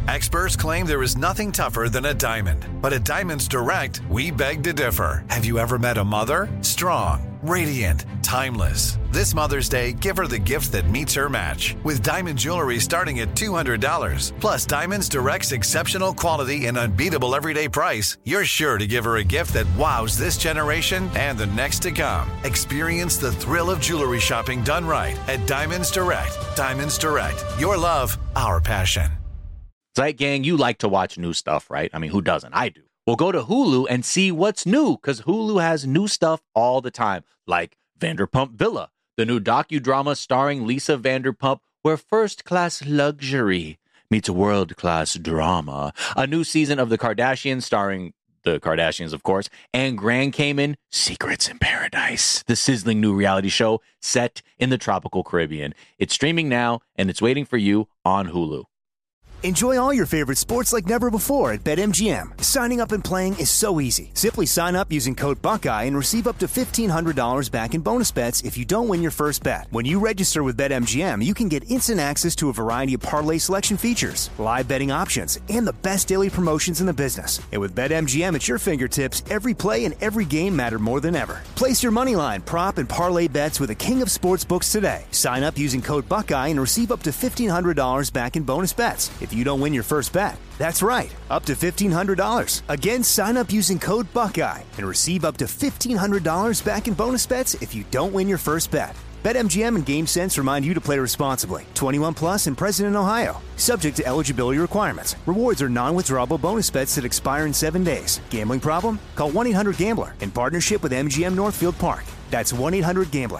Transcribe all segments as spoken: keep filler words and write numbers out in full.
Experts claim there is nothing tougher than a diamond. But at Diamonds Direct, we beg to differ. Have you ever met a mother? Strong, radiant, timeless. This Mother's Day, give her the gift that meets her match. With diamond jewelry starting at two hundred dollars. Plus Diamonds Direct's exceptional quality and unbeatable everyday price, you're sure to give her a gift that wows this generation and the next to come. Experience the thrill of jewelry shopping done right at Diamonds Direct. Diamonds Direct. Your love, our passion. Zeit Gang, you like to watch new stuff, right? I mean, who doesn't? I do. Well, go to Hulu and see what's new, because Hulu has new stuff all the time, like Vanderpump Villa, the new docudrama starring Lisa Vanderpump, where first-class luxury meets world-class drama. A new season of The Kardashians starring the Kardashians, of course, and Grand Cayman, Secrets in Paradise, the sizzling new reality show set in the tropical Caribbean. It's streaming now, and it's waiting for you on Hulu. Enjoy all your favorite sports like never before at BetMGM. Signing up and playing is so easy. Simply sign up using code Buckeye and receive up to fifteen hundred dollars back in bonus bets if you don't win your first bet. When you register with BetMGM, you can get instant access to a variety of parlay selection features, live betting options, and the best daily promotions in the business. And with BetMGM at your fingertips, every play and every game matter more than ever. Place your moneyline, prop, and parlay bets with the king of sportsbooks today. Sign up using code Buckeye and receive up to fifteen hundred dollars back in bonus bets if you don't win your first bet. That's right, up to fifteen hundred dollars. Again, sign up using code Buckeye and receive up to fifteen hundred dollars back in bonus bets if you don't win your first bet. BetMGM and GameSense remind you to play responsibly. twenty-one plus and present in Ohio. Subject to eligibility requirements. Rewards are non-withdrawable bonus bets that expire in seven days. Gambling problem? Call one eight hundred gambler in partnership with M G M Northfield Park. That's one eight hundred gambler.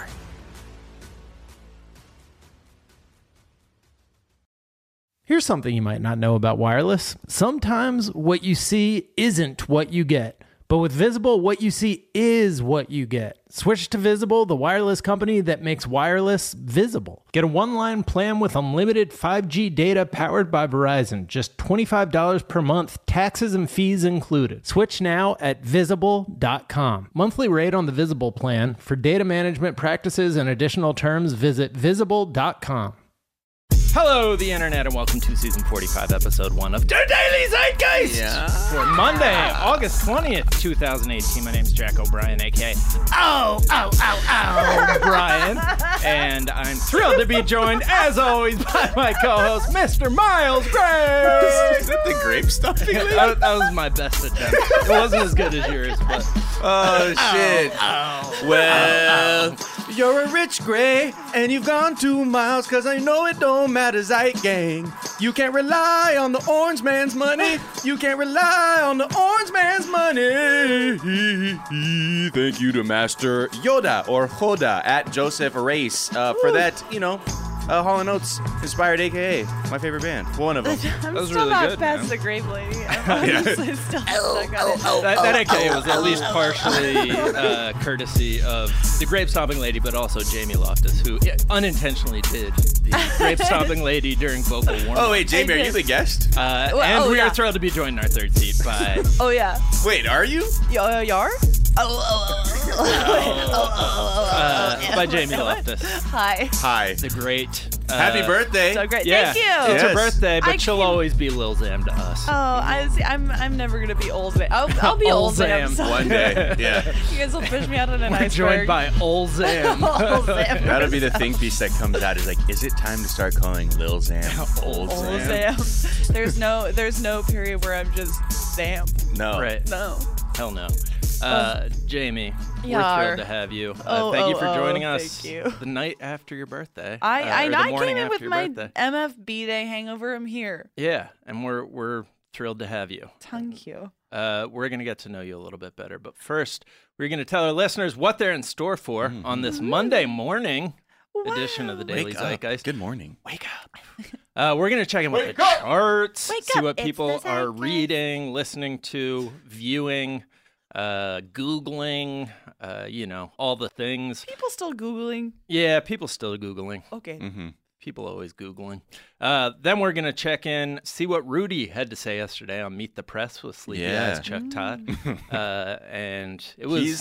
Here's something you might not know about wireless. Sometimes what you see isn't what you get. But with Visible, what you see is what you get. Switch to Visible, the wireless company that makes wireless visible. Get a one-line plan with unlimited five G data powered by Verizon. Just twenty-five dollars per month, taxes and fees included. Switch now at visible dot com. Monthly rate on the Visible plan. For data management practices and additional terms, visit visible dot com. Hello, the internet, and welcome to season forty-five, episode one of The Daily Zeitgeist yeah. for Monday, August twentieth, twenty eighteen. My name's Jack O'Brien, a k a. Oh, oh, oh, oh, Brian. And I'm thrilled to be joined, as always, by my co-host, Mister Miles Gray. Is that the grape stuffing? that, that was my best attempt. It wasn't as good as yours, but... Oh, shit. Oh, oh, well... oh, oh. You're a rich gray, and you've gone two miles, cause I know it don't matter, Zeit Gang. You can't rely on the orange man's money. You can't rely on the orange man's money. Thank you to Master Yoda, or Hoda, at Joseph Race, uh, for that, you know, uh, Hall and Oates inspired, a k a my favorite band. One of them. I'm that was still really not good, past man. the grape lady. I'm honestly still stuck on it. That, that A K A was at least partially uh, courtesy of the Grape Stomping Lady, but also Jamie Loftus, who unintentionally did the Grape Stomping Lady during vocal warm-up. Oh, wait, Jamie, are you the guest? Uh, Well, and oh, we yeah. are thrilled to be joined in our third seat by... Oh, yeah. Wait, are you? Y- Yar? Oh, oh, oh, oh, oh, oh, uh, by Jamie Loftus, Hi. Hi. the great... Uh, Happy birthday. So great. Yeah, Thank you. it's Yes. her birthday, but I she'll can't- always be Lil Zam to us. Oh, I see, I'm I'm never gonna be old. Zam. I'll, I'll be Old old Zam. Zam. so- One day, yeah. You guys will push me out on a We're nice joined word. by Ol Zam. Old Zam. That'll be the think piece that comes out. Is like, is it time to start calling Lil Zam Old Old Zam? Zam. There's no there's no period where I'm just Zam. No. Right. No. Hell no. Uh, Jamie, we're Yar. thrilled to have you. Uh, Oh, thank you oh, for oh, joining us thank you. the night after your birthday. I uh, I, or the I morning came in after with your my birthday. M F B Day hangover. I'm here. Yeah, and we're we're thrilled to have you. Thank you. Uh, we're going to get to know you a little bit better, but first, we're going to tell our listeners what they're in store for Mm-hmm. on this Monday morning edition of the Wow. Daily Wake up. Zeitgeist. Good morning. Wake up. Uh, we're going to check in with Wake the up. charts, Wake see up. what It's people the are Zeitgeist. reading, listening to, viewing, uh, Googling, uh, you know, all the things. People still Googling. Yeah, people still Googling. Okay. Mm-hmm. People always Googling. Uh, then we're going to check in, see what Rudy had to say yesterday on Meet the Press with Sleepy Yeah. Eyes Chuck Todd. uh, and it was... He's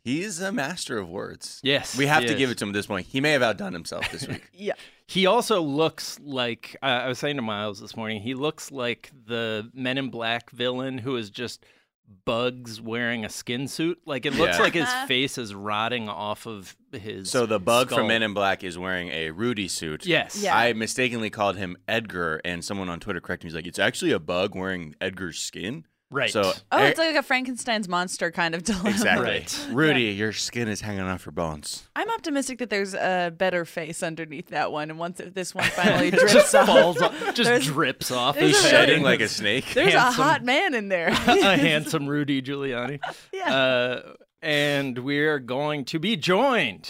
He's a master of words. Yes, We have he to is. give it to him at this point. He may have outdone himself this week. Yeah. He also looks like, uh, I was saying to Miles this morning, he looks like the Men in Black villain who is just Bugs wearing a skin suit. Like, it looks Yeah. like his face is rotting off of his So the bug skull. from Men in Black is wearing a Rudy suit. Yes. Yeah. I mistakenly called him Edgar, and someone on Twitter corrected me. He's like, it's actually a bug wearing Edgar's skin. Right. So Oh, eh, it's like a Frankenstein's monster kind of dilemma. exactly. Right. Rudy, your skin is hanging off your bones. I'm optimistic that there's a better face underneath that one, and once it- this one finally drips just off, falls off, just There's- drips off there's his a head. Shedding like a snake. there's handsome. a hot man in there. A handsome Rudy Giuliani. Yeah. Uh, and we're going to be joined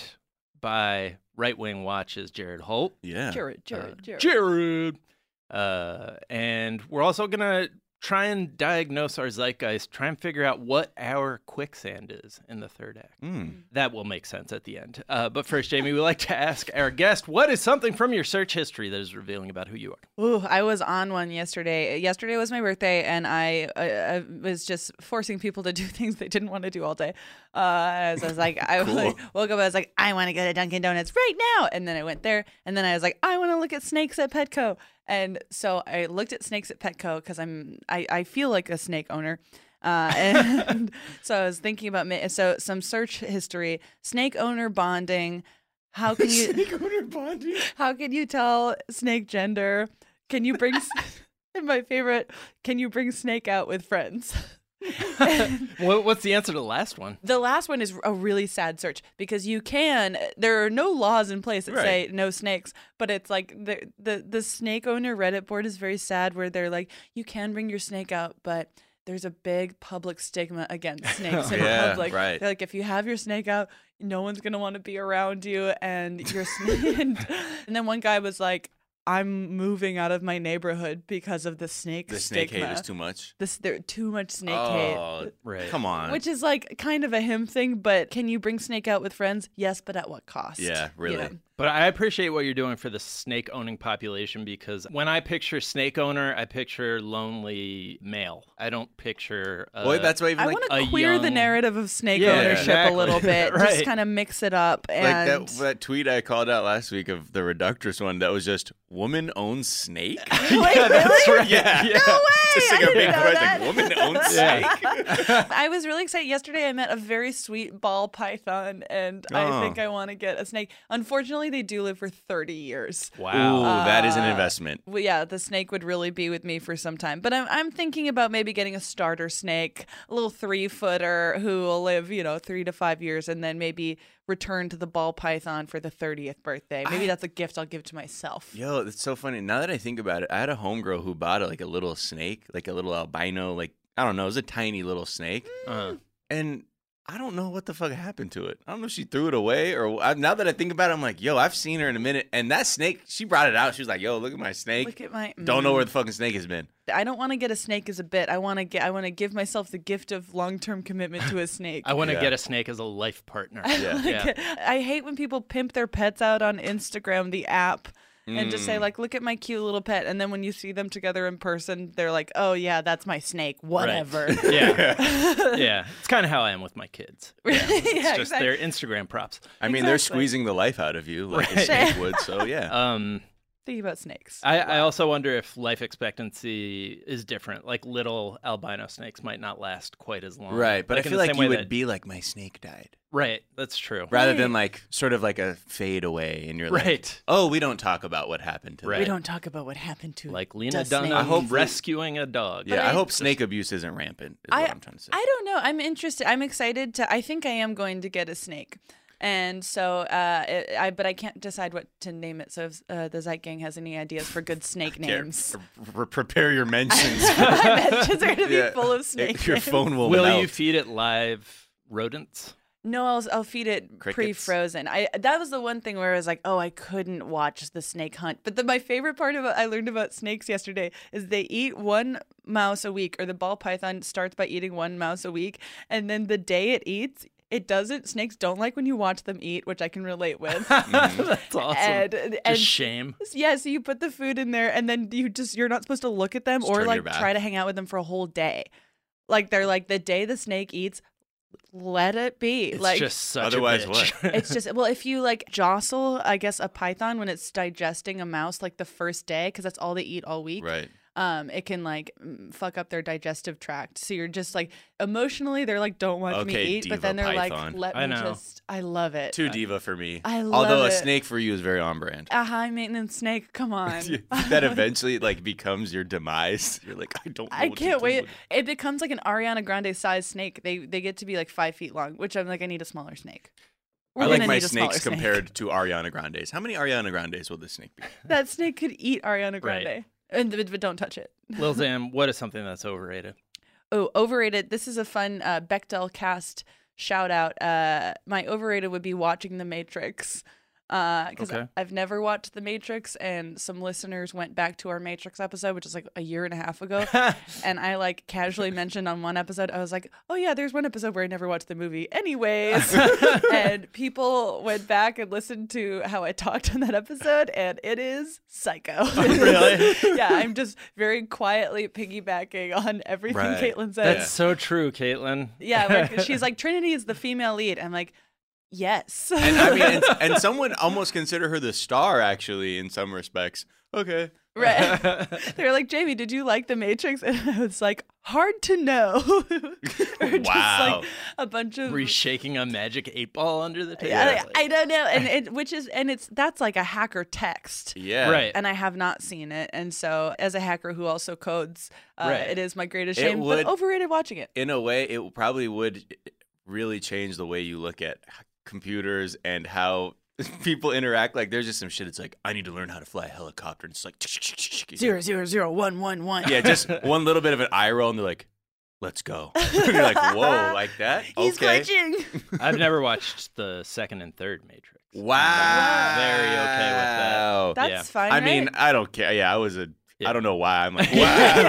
by Right Wing Watch's Jared Holt. Yeah. Jared, Jared, Jared. Jared. Uh, and we're also going to try and diagnose our zeitgeist, try and figure out what our quicksand is in the third act. Mm. That will make sense at the end. Uh, but first, Jamie, we like to ask our guest, what is something from your search history that is revealing about who you are? Ooh, I was on one yesterday. Yesterday was my birthday, and I, I, I was just forcing people to do things they didn't want to do all day. Uh, so I was like, I Cool. like, woke up, I was like, I want to go to Dunkin' Donuts right now. And then I went there, and then I was like, I want to look at snakes at Petco. And so I looked at snakes at Petco because I'm, I, I feel like a snake owner. Uh, and so I was thinking about, ma- so some search history, snake owner bonding. How can you, Snake owner bonding. how can you tell snake gender? Can you bring, s- and my favorite, can you bring snake out with friends? What, what's the answer to the last one? The last one is a really sad search because you can, there are no laws in place that say no snakes, but it's like the, the, the snake owner Reddit board is very sad where they're like, you can bring your snake out, but there's a big public stigma against snakes in Yeah, public. right. They're like, if you have your snake out, no one's going to want to be around you and your snake. and, and then one guy was like, I'm moving out of my neighborhood because of the snake The snake stigma. hate is too much. This, there too much snake Oh, hate. Right. come on. Which is like kind of a him thing, but can you bring snake out with friends? Yes, but at what cost? Yeah, really. You know? But I appreciate what you're doing for the snake owning population because when I picture snake owner, I picture lonely male. I don't picture. Uh, Boy, that's why even I like, want a to queer the young- narrative of snake Yeah, ownership exactly. a little bit. Just Right. kind of mix it up. like And that, that tweet I called out last week of the Reductress one that was just woman owns snake. Wait, yeah, that's really? right. Yeah. yeah. No way! Just like I a didn't big know question, that. like woman owns Yeah. snake. I was really excited. Yesterday, I met a very sweet ball python, and I Oh. think I want to get a snake. Unfortunately, they do live for thirty years. Wow. Ooh, that is an Uh, investment. Well, yeah, the snake would really be with me for some time. But I'm I'm thinking about maybe getting a starter snake, a little three footer who will live, you know, three to five years, and then maybe return to the ball python for the thirtieth birthday. Maybe I- that's a gift I'll give to myself. Yo, it's so funny. Now that I think about it, I had a homegirl who bought a, like a little snake, like a little albino, like I don't know, it was a tiny little snake, Uh, and I don't know what the fuck happened to it. I don't know if she threw it away or I, now that I think about it, I'm like, yo, I've seen her in a minute, and that snake, she brought it out. She was like, yo, look at my snake. Look at my. Don't know mm. where the fucking snake has been. I don't want to get a snake as a bit. I want to get. I want to give myself the gift of long term commitment to a snake. I want to Yeah. get a snake as a life partner. Yeah. yeah. I hate when people pimp their pets out on Instagram, the app, and just Mm. say like, "Look at my cute little pet," and then when you see them together in person, they're like, "Oh yeah, that's my snake." Whatever. Yeah. yeah. It's kind of how I am with my kids. Yeah, It's just exactly. their Instagram props. I mean, they're Exactly. squeezing the life out of you like a Right. snake would, so yeah. Um, Thinking about snakes. I, I also wonder if life expectancy is different. Like little albino snakes might not last quite as long. Right, but Like I in feel the like same you way would that- be like, my snake died. Right, that's true. Rather than like sort of like a fade away, and you're like, Right. oh, we don't talk about what happened to Right. We them. don't talk about what happened to Like Lena the snake. Dunham I hope we- rescuing a dog. Yeah, But I, I- hope snake abuse isn't rampant, is what I'm trying to say. I don't know. I'm interested. I'm excited to. I think I am going to get a snake. And so, uh, it, I but I can't decide what to name it. So, if uh, the Zeit Gang has any ideas for good snake Here, names, pre- prepare your mentions. my mentions are going to be Yeah. full of snake Your names. phone will Will melt. you feed it live rodents? No, I'll, I'll feed it Crickets? pre-frozen. I that was the one thing where I was like, oh, I couldn't watch the snake hunt. But the, my favorite part of what I learned about snakes yesterday is they eat one mouse a week, or the ball python starts by eating one mouse a week, and then the day it eats, it doesn't. Snakes don't like when you watch them eat, which I can relate with. That's awesome. And, Just and shame. yeah, so you put the food in there, and then you just you're not supposed to look at them Just or turn like your back. try to hang out with them for a whole day. Like they're like the day the snake eats, let it be. It's like just such Otherwise a bitch. what? it's just well, if you like jostle, I guess a python when it's digesting a mouse like the first day, because that's all they eat all week. Right. Um, it can like m- fuck up their digestive tract. So you're just like emotionally, they're like, don't watch me Okay, eat, diva but then they're python. like, let I me know. just. I love it. Too diva for me. I love Although a it. snake for you is very on brand. A high maintenance snake. Come on. That eventually like becomes your demise. You're like, I don't know I what to can't do wait. with It becomes like an Ariana Grande sized snake. They they get to be like five feet long, which I'm like, I need a smaller snake. We're I like gonna my need a smaller snakes snake. compared to Ariana Grande's. How many Ariana Grande's will this snake be? That snake could eat Ariana Grande. Right. And but but don't touch it. Lil Zam, what is something that's overrated? Oh, overrated. This is a fun uh, Bechdel cast shout out. Uh, my overrated would be watching The Matrix. Because Okay. I've never watched The Matrix, and some listeners went back to our Matrix episode, which is like a year and a half ago. And I like casually mentioned on one episode, I was like, oh yeah, there's one episode where I never watched the movie anyways. And people went back and listened to how I talked on that episode, and it is psycho. Really? Yeah, I'm just very quietly piggybacking on everything Right. Caitlin said. That's so true, Caitlin. Yeah, like, she's like, Trinity is the female lead. I'm like, yes. And I mean, and, and some would almost consider her the star, actually, in some respects. Okay. Right. They're like, Jamie, did you like The Matrix? And I was like, hard to know. Or just Wow. like a bunch of Were you shaking a magic eight ball under the table? yeah, I, I don't know. And it which is and it's that's like a hacker text. Yeah. Right. And I have not seen it. And so as a hacker who also codes, uh, Right. it is my greatest It shame. would- But overrated watching it. In a way, it probably would really change the way you look at computers and how people interact. Like, there's just some shit. It's like, I need to learn how to fly a helicopter. And it's like, Zero zero zero one one one. yeah, just one little bit of an eye roll, and they're like, let's go. And you're like, whoa, like that? He's Okay. glitching. I've never watched the second and third Matrix. Wow. I'm very okay with that. That's Yeah. fine. I mean, right? I don't care. Yeah, I was a. Yeah. I don't know why. I'm like, wow.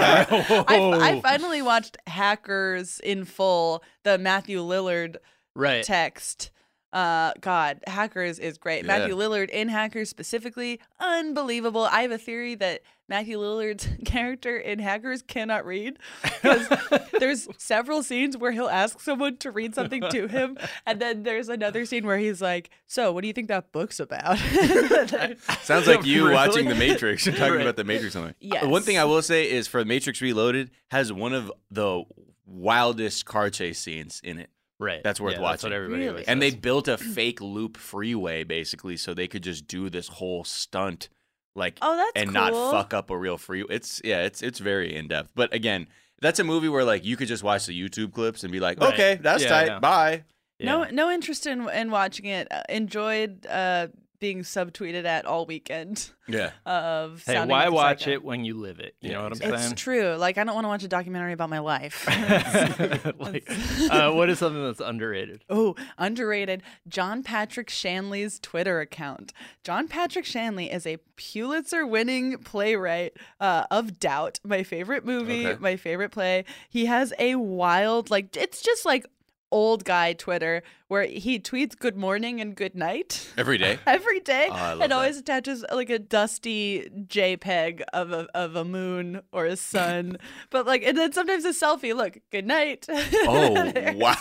I, I finally watched Hackers in full, the Matthew Lillard Right. text. Uh, God, Hackers is great. Yeah. Matthew Lillard in Hackers specifically, unbelievable. I have a theory that Matthew Lillard's character in Hackers cannot read because there's several scenes where he'll ask someone to read something to him, and then there's another scene where he's like, "So, what do you think that book's about?" Sounds like you Really? watching The Matrix. You're talking Right. about The Matrix. Something. Yes. One thing I will say is for Matrix Reloaded has one of the wildest car chase scenes in it. Right. That's worth yeah, watching. That's what everybody Really? always And they says. built a fake loop freeway basically so they could just do this whole stunt like Oh, that's and not cool. fuck up a real free. It's yeah, it's it's very in depth. But again, that's a movie where like you could just watch the YouTube clips and be like, Right. "Okay, that's Yeah, tight. yeah. Bye." Yeah. No, no interest in in watching it. Uh, enjoyed uh, being subtweeted at all weekend Yeah. of. Hey, sounding why like a watch psycho. it when you live it? You Yeah, know what I'm exactly. saying? It's true. Like, I don't want to watch a documentary about my life. like, uh, what is something that's underrated? Oh, underrated. John Patrick Shanley's Twitter account. John Patrick Shanley is a Pulitzer-winning playwright uh, of Doubt, my favorite movie, Okay. my favorite play. He has a wild, like, it's just like old guy Twitter where he tweets good morning and good night. Every day. Every day, Oh, I love and that. always attaches like a dusty JPEG of a of a moon or a sun, but like, and then sometimes a selfie. Look, good night. Oh, wow.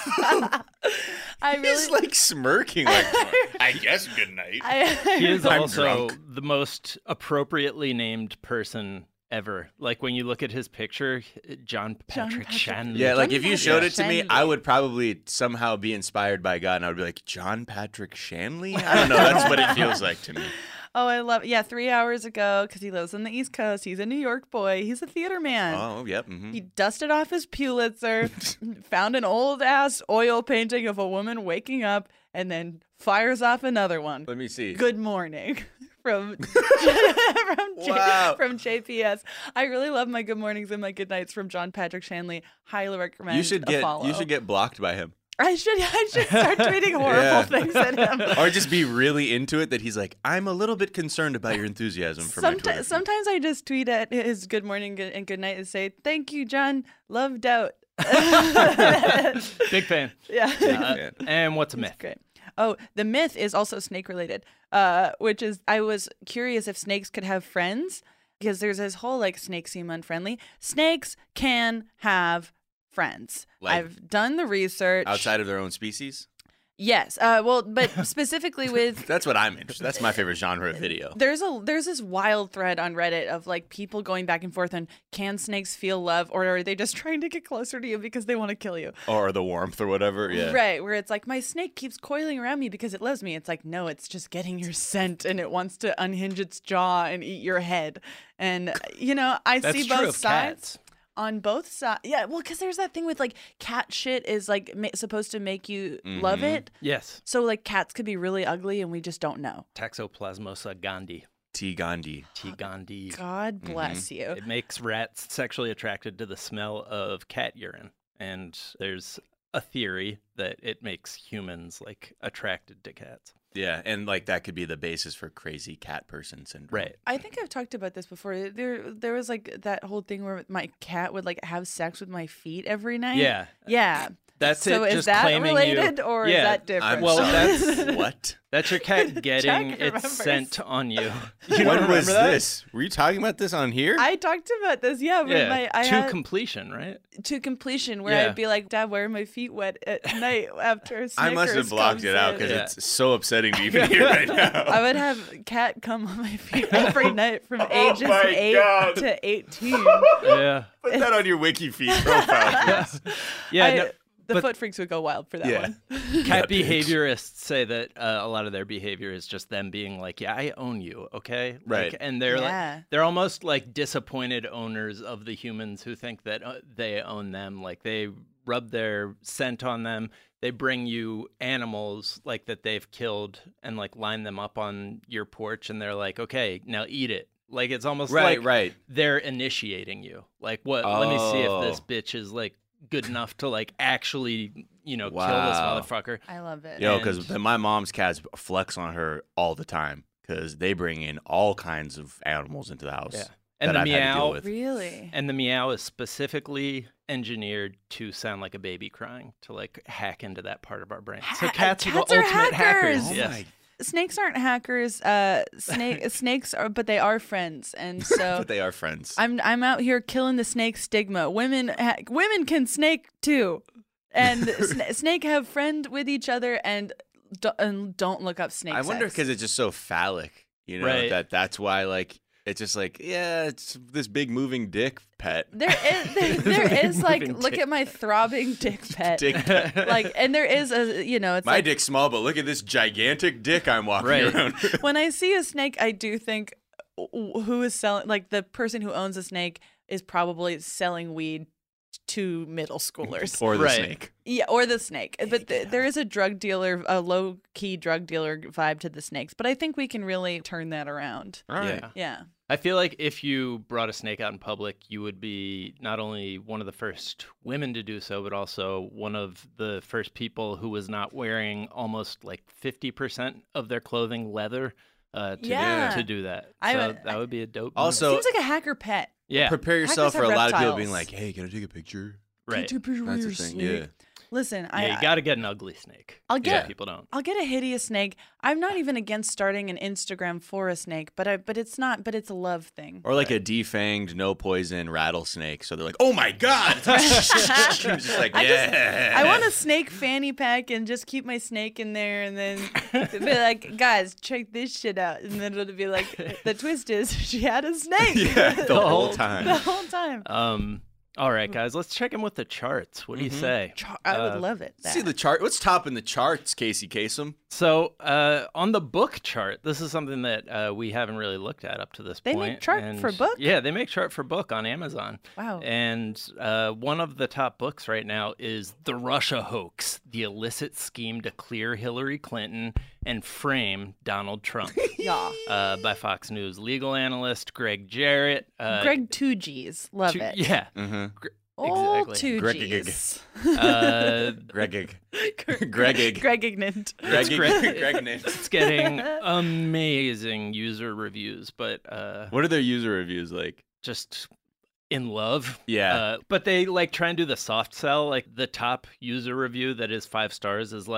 I really, He's like smirking like, "I guess good night." I, He is I'm also drunk. the most appropriately named person ever. Like when you look at his picture, John Patrick Patrick- Shanley. Yeah, like John if you Patrick showed it to me, Shanley. I would probably somehow be inspired by God, and I would be like, John Patrick Shanley? I don't know. That's what it feels like to me. Oh, I love. Yeah, three hours ago, because he lives on the East Coast. He's a New York boy. He's a theater man. Oh, yep. hmm He dusted off his Pulitzer, found an old ass oil painting of a woman waking up, and then fires off another one. Let me see. Good morning from from, J- Wow. from J P S. I really love my good mornings and my good nights from John Patrick Shanley. Highly recommend. You should a get follow. you should get blocked by him, I should. I should start tweeting horrible Yeah. things at him. or just be really into it. That he's like, I'm a little bit concerned about your enthusiasm for my Twitter Sometimes, feed." sometimes I just tweet at his good morning and good night and say, "Thank you, John. Love Doubt." Big fan. Yeah. Uh, fan. and what's a myth? That's great. Oh, the myth is also snake related, uh, which is I was curious if snakes could have friends because there's this whole like snakes seem unfriendly. Snakes can have friends. Like- I've done the research. Outside of their own species? Yes. Uh, well, but specifically with That's what I'm interested. That's my favorite genre of video. there's a there's this wild thread on Reddit of like people going back and forth on can snakes feel love or are they just trying to get closer to you because they want to kill you? Or the warmth or whatever. Yeah. Right, where it's like my snake keeps coiling around me because it loves me. It's like no, it's just getting your scent and it wants to unhinge its jaw and eat your head. And you know, I That's see true both of sides. cats. On both sides, yeah. Well, because there's that thing with like cat shit is like ma- supposed to make you love it. Yes. So like cats could be really ugly, and we just don't know. Toxoplasmosa gondii. T. Gandhi. T. gondii. God bless you. It makes rats sexually attracted to the smell of cat urine. And there's a theory that it makes humans like attracted to cats. Yeah, and like that could be the basis for crazy cat person syndrome. Right. I think I've talked about this before. There, there was like that whole thing where my cat would like have sex with my feet every night. Yeah. Yeah. That's so it. is just that claiming related you, or yeah, is that different? I'm Well, sorry. that's- what? That's your cat getting Chuck its remembers. scent on you. You don't When remember was that? this? Were you talking about this on here? I talked about this, yeah, but Yeah, my I to had completion, right? to completion where Yeah. I'd be like, Dad, why are my feet wet at night after Snickers I must have blocked comes it out in?" because Yeah. it's so upsetting to even hear right now. I would have cat come on my feet every night from Oh ages my eight God. to eighteen. Yeah. Put that on your wiki feed profile. please. Yeah. I- no, the but- foot freaks would go wild for that Yeah. one. cat Yeah, bitch. behaviorists say that uh, a lot of their behavior is just them being like, "Yeah, I own you, okay?" Right. Like, and they're Yeah. like, they're almost like disappointed owners of the humans who think that uh, they own them. Like they rub their scent on them. They bring you animals like that they've killed and like line them up on your porch, and they're like, "Okay, now eat it." Like it's almost Right, like right. they're initiating you. Like, what? Let me see if this Oh. bitch is like good enough to like actually, you know, Wow. kill this motherfucker. I love it. Yo, And- because my mom's cats flex on her all the time because they bring in all kinds of animals into the house. Yeah. And that the I've had to deal meow, with. Really? and the meow is specifically engineered to sound like a baby crying to like hack into that part of our brain. So Ha- cats, cats are the are ultimate hackers. hackers! Oh Yes. my- Snakes aren't hackers. Uh, snake snakes are, but they are friends, and so but they are friends. I'm I'm out here killing the snake stigma. Women ha- women can snake too, and sn- snake have friend with each other, and, do- and don't look up snake. I wonder sex. because it's just so phallic, you know, Right. that that's why, like, it's just like, yeah, it's this big moving dick pet. There is there, there is like Moving look dick. at my throbbing dick pet. Dick pet. Like, and there is a you know it's My like, dick's small, but look at this gigantic dick I'm walking Right. around. when I see a snake, I do think w- who is selling, like the person who owns a snake is probably selling weed to middle schoolers. or the Right. snake. Yeah, or the snake. But th- there is a drug dealer, a low key drug dealer vibe to the snakes. But I think we can really turn that around. All right. Yeah. Yeah. I feel like if you brought a snake out in public, you would be not only one of the first women to do so, but also one of the first people who was not wearing almost like fifty percent of their clothing leather uh, to, Yeah. to do that. I so would- that would be a dope. Also- move. Seems like a hacker pet. yeah, Prepare yourself Hackers for a have lot of people reptiles. being like, hey, can I take a picture? right. Take a picture That's of the your thing. snake. Yeah. Listen, I, Yeah, you got to get an ugly snake. I'll Some get people don't. I'll get a hideous snake. I'm not even against starting an Instagram for a snake, but I but it's not but it's a love thing. Or like a defanged, no poison rattlesnake. So they're like, oh my God. just like, I just- yeah. I want a snake fanny pack and just keep my snake in there and then be like, guys, check this shit out. And then it'll be like, the twist is she had a snake Yeah, the whole time. the whole time. Um. All right, guys, let's check in with the charts. What do you say? Char- I would Uh, love it. See that. the chart. What's topping the charts, Casey Kasem? So, uh, on the book chart, this is something that uh, we haven't really looked at up to this They point. make chart and- for book? Yeah, they make chart for book on Amazon. Wow. And uh, one of the top books right now is The Russia Hoax, the illicit scheme to clear Hillary Clinton and frame Donald Trump, Yeah. uh, by Fox News legal analyst Greg Jarrett. Uh, Greg two G's. Love two- it. Yeah. Mm-hmm. All exactly. two Greg- G's. Uh, Gregig. Greg Gregig. Greg Ignant. Gregig. Greg- Gregig. it's getting amazing user reviews, but uh, What are their user reviews like? just in love. Yeah. Uh, but they like try and do the soft sell. Like the top user review that is five stars is like,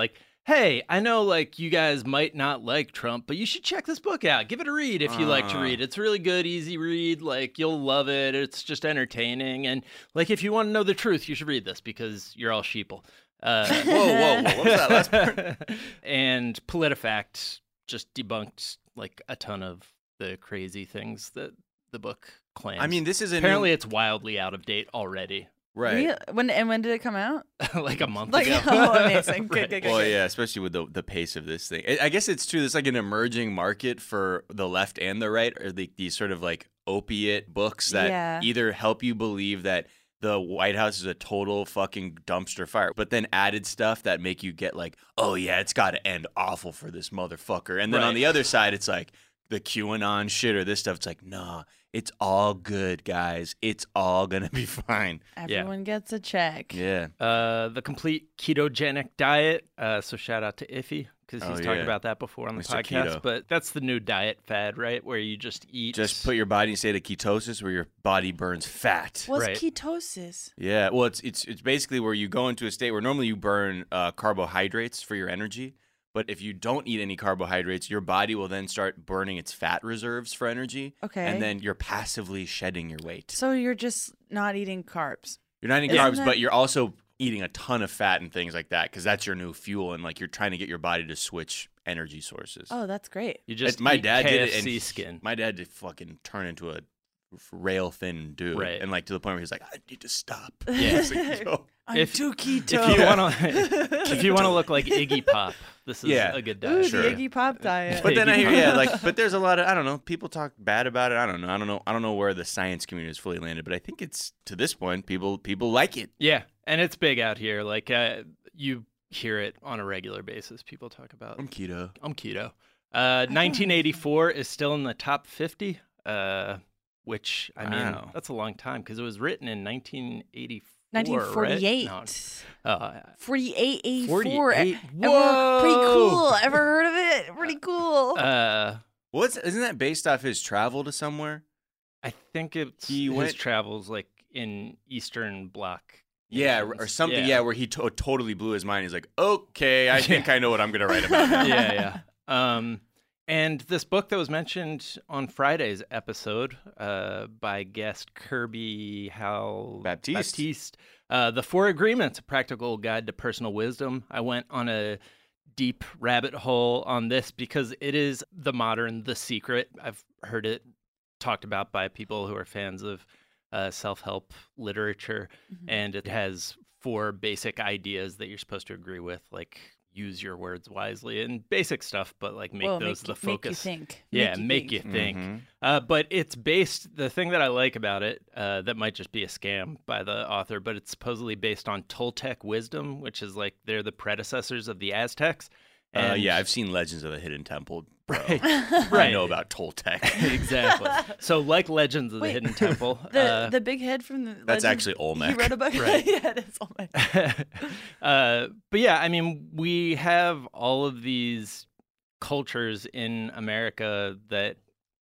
hey, I know like you guys might not like Trump, but you should check this book out. Give it a read if you uh. like to read. It's really good, easy read. Like you'll love it. It's just entertaining. And like if you want to know the truth, you should read this because you're all sheeple. Uh, whoa, whoa, whoa! What was that last part? And PolitiFact just debunked like a ton of the crazy things that the book claims. I mean, this is apparently new... it's wildly out of date already. Right. Really? When and when did it come out? Like a month like, ago. Oh, amazing. Good, Right. good, good. Well, good. yeah, especially with the the pace of this thing. I I guess it's true. There's like an emerging market for the left and the right, or the, these sort of like opiate books that Yeah. either help you believe that the White House is a total fucking dumpster fire, but then added stuff that make you get like, oh yeah, it's got to end awful for this motherfucker. And then Right. on the other side, it's like the QAnon shit or this stuff. It's like, nah, it's all good, guys. It's all gonna be fine. Everyone gets a check. Yeah. Uh, the complete ketogenic diet. Uh, so shout out to Iffy because he's Oh, talked yeah. about that before on the Mister podcast. Keto. But that's the new diet fad, right? Where you just eat. Just put your body in a state of ketosis where your body burns fat. What's Right. ketosis? Yeah, well, it's it's it's basically where you go into a state where normally you burn uh, carbohydrates for your energy, but if you don't eat any carbohydrates, your body will then start burning its fat reserves for energy, Okay. and then you're passively shedding your weight. So you're just not eating carbs. You're not eating Isn't carbs, that- but you're also eating a ton of fat and things like that because that's your new fuel, and like you're trying to get your body to switch energy sources. Oh, that's great. You just It- my eat dad K did F it, and C he- skin. my dad did fucking turn into a rail thin dude, Right. and like to the point where he's like, I need to stop. Yeah. It's like, yo. I'm If- too keto. If you want to, if you want to look like Iggy Pop, this is Yeah. a good Ooh, diet. Sure. the Iggy Pop diet. But then I hear, Iggy yeah, Pop. like, but there's a lot of, I don't know, people talk bad about it. I don't know. I don't know. I don't know where the science community is fully landed, but I think it's to this point, people people like it. Yeah, and it's big out here. Like uh, you hear it on a regular basis. People talk about I'm keto. I'm keto. Uh, nineteen eighty-four is still in the top fifty, uh, which I mean Wow. that's a long time because it was written in nineteen eighty-four. nineteen forty-eight. Right? No, uh, forty-eight, eighty-four. forty-eight. And we're pretty Whoa! cool. Ever heard of it? Pretty cool. uh, What's isn't that based off his travel to somewhere? I think it's He his went- travels like in Eastern Bloc. Yeah, nations. or something. Yeah, Yeah, where he to- totally blew his mind. He's like, okay, I think I know what I'm gonna write about. Now. yeah, yeah. Um, and this book that was mentioned on Friday's episode uh, by guest Kirby Hal Baptiste. Baptiste, uh, The Four Agreements, A Practical Guide to Personal Wisdom. I went on a deep rabbit hole on this because it is the modern The Secret. I've heard it talked about by people who are fans of uh, self-help literature, Mm-hmm. and it has four basic ideas that you're supposed to agree with, like use your words wisely and basic stuff, but like make Well, those make the you- make you focus. think. Yeah, Make you make think. you think. Mhm. Uh, but it's based. The thing that I like about it, uh, that might just be a scam by the author, but it's supposedly based on Toltec wisdom, which is like they're the predecessors of the Aztecs. Uh, And- yeah, I've seen Legends of the Hidden Temple. Bro. Right. I Right. know about Toltec. exactly. So like Legends of the Wait, Hidden Temple. The uh, the big head from the That's Legend- actually Olmec. You read a book? Right. Yeah, it is Olmec. uh, but yeah, I mean, we have all of these cultures in America that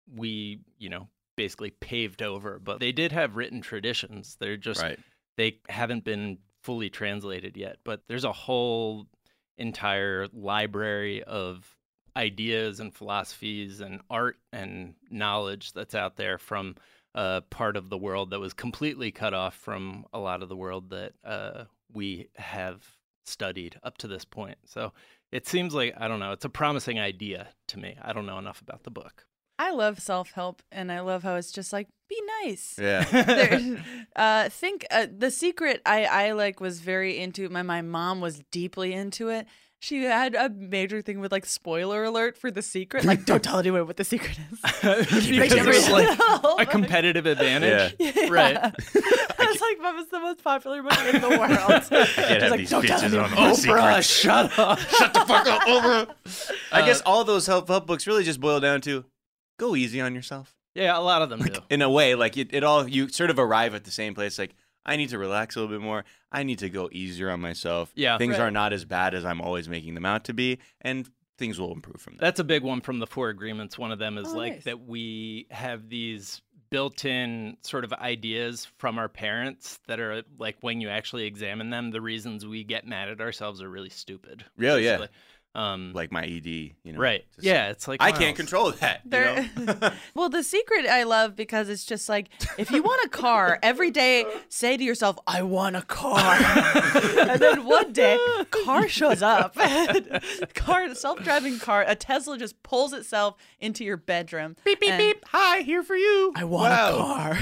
we, you know, basically paved over, but they did have written traditions. They're just, Right. they haven't been fully translated yet, but there's a whole entire library of ideas and philosophies and art and knowledge that's out there from a part of the world that was completely cut off from a lot of the world that uh, we have studied up to this point. So it seems like, I don't know, it's a promising idea to me. I don't know enough about the book. I love self help, and I love how it's just like be nice. Yeah. There- uh, think uh, The Secret. I I like was very into. My my mom was deeply into it. She had a major thing with like spoiler alert for The Secret. Like, don't tell anyone what The Secret is. Because there's like a competitive advantage. Yeah. Right. I was like, Mom, it's the most popular book in the world. I can't She's have like, these don't tell bitches anyone. on The Secret. shut up. Shut the fuck up, Oprah. I guess all those self-help books really just boil down to go easy on yourself. Yeah, a lot of them do. In a way, like it, it all, you sort of arrive at the same place. Like, I need to relax a little bit more. I need to go easier on myself. Yeah. Things Right. are not as bad as I'm always making them out to be, and things will improve from there. That's a big one from the Four Agreements. One of them is Oh, like nice. that we have these built-in sort of ideas from our parents that are like, when you actually examine them, the reasons we get mad at ourselves are really stupid. Yeah, yeah. basically. Um, Like my E D, you know. right. Just- Yeah, it's like I wow. can't control that. You There- know? Well, the secret I love because it's just like, if you want a car, every day say to yourself, I want a car. And then one day, car shows up. car, self-driving car, a Tesla just pulls itself into your bedroom. Beep, beep, beep. Hi, here for you. I want Wow. a car.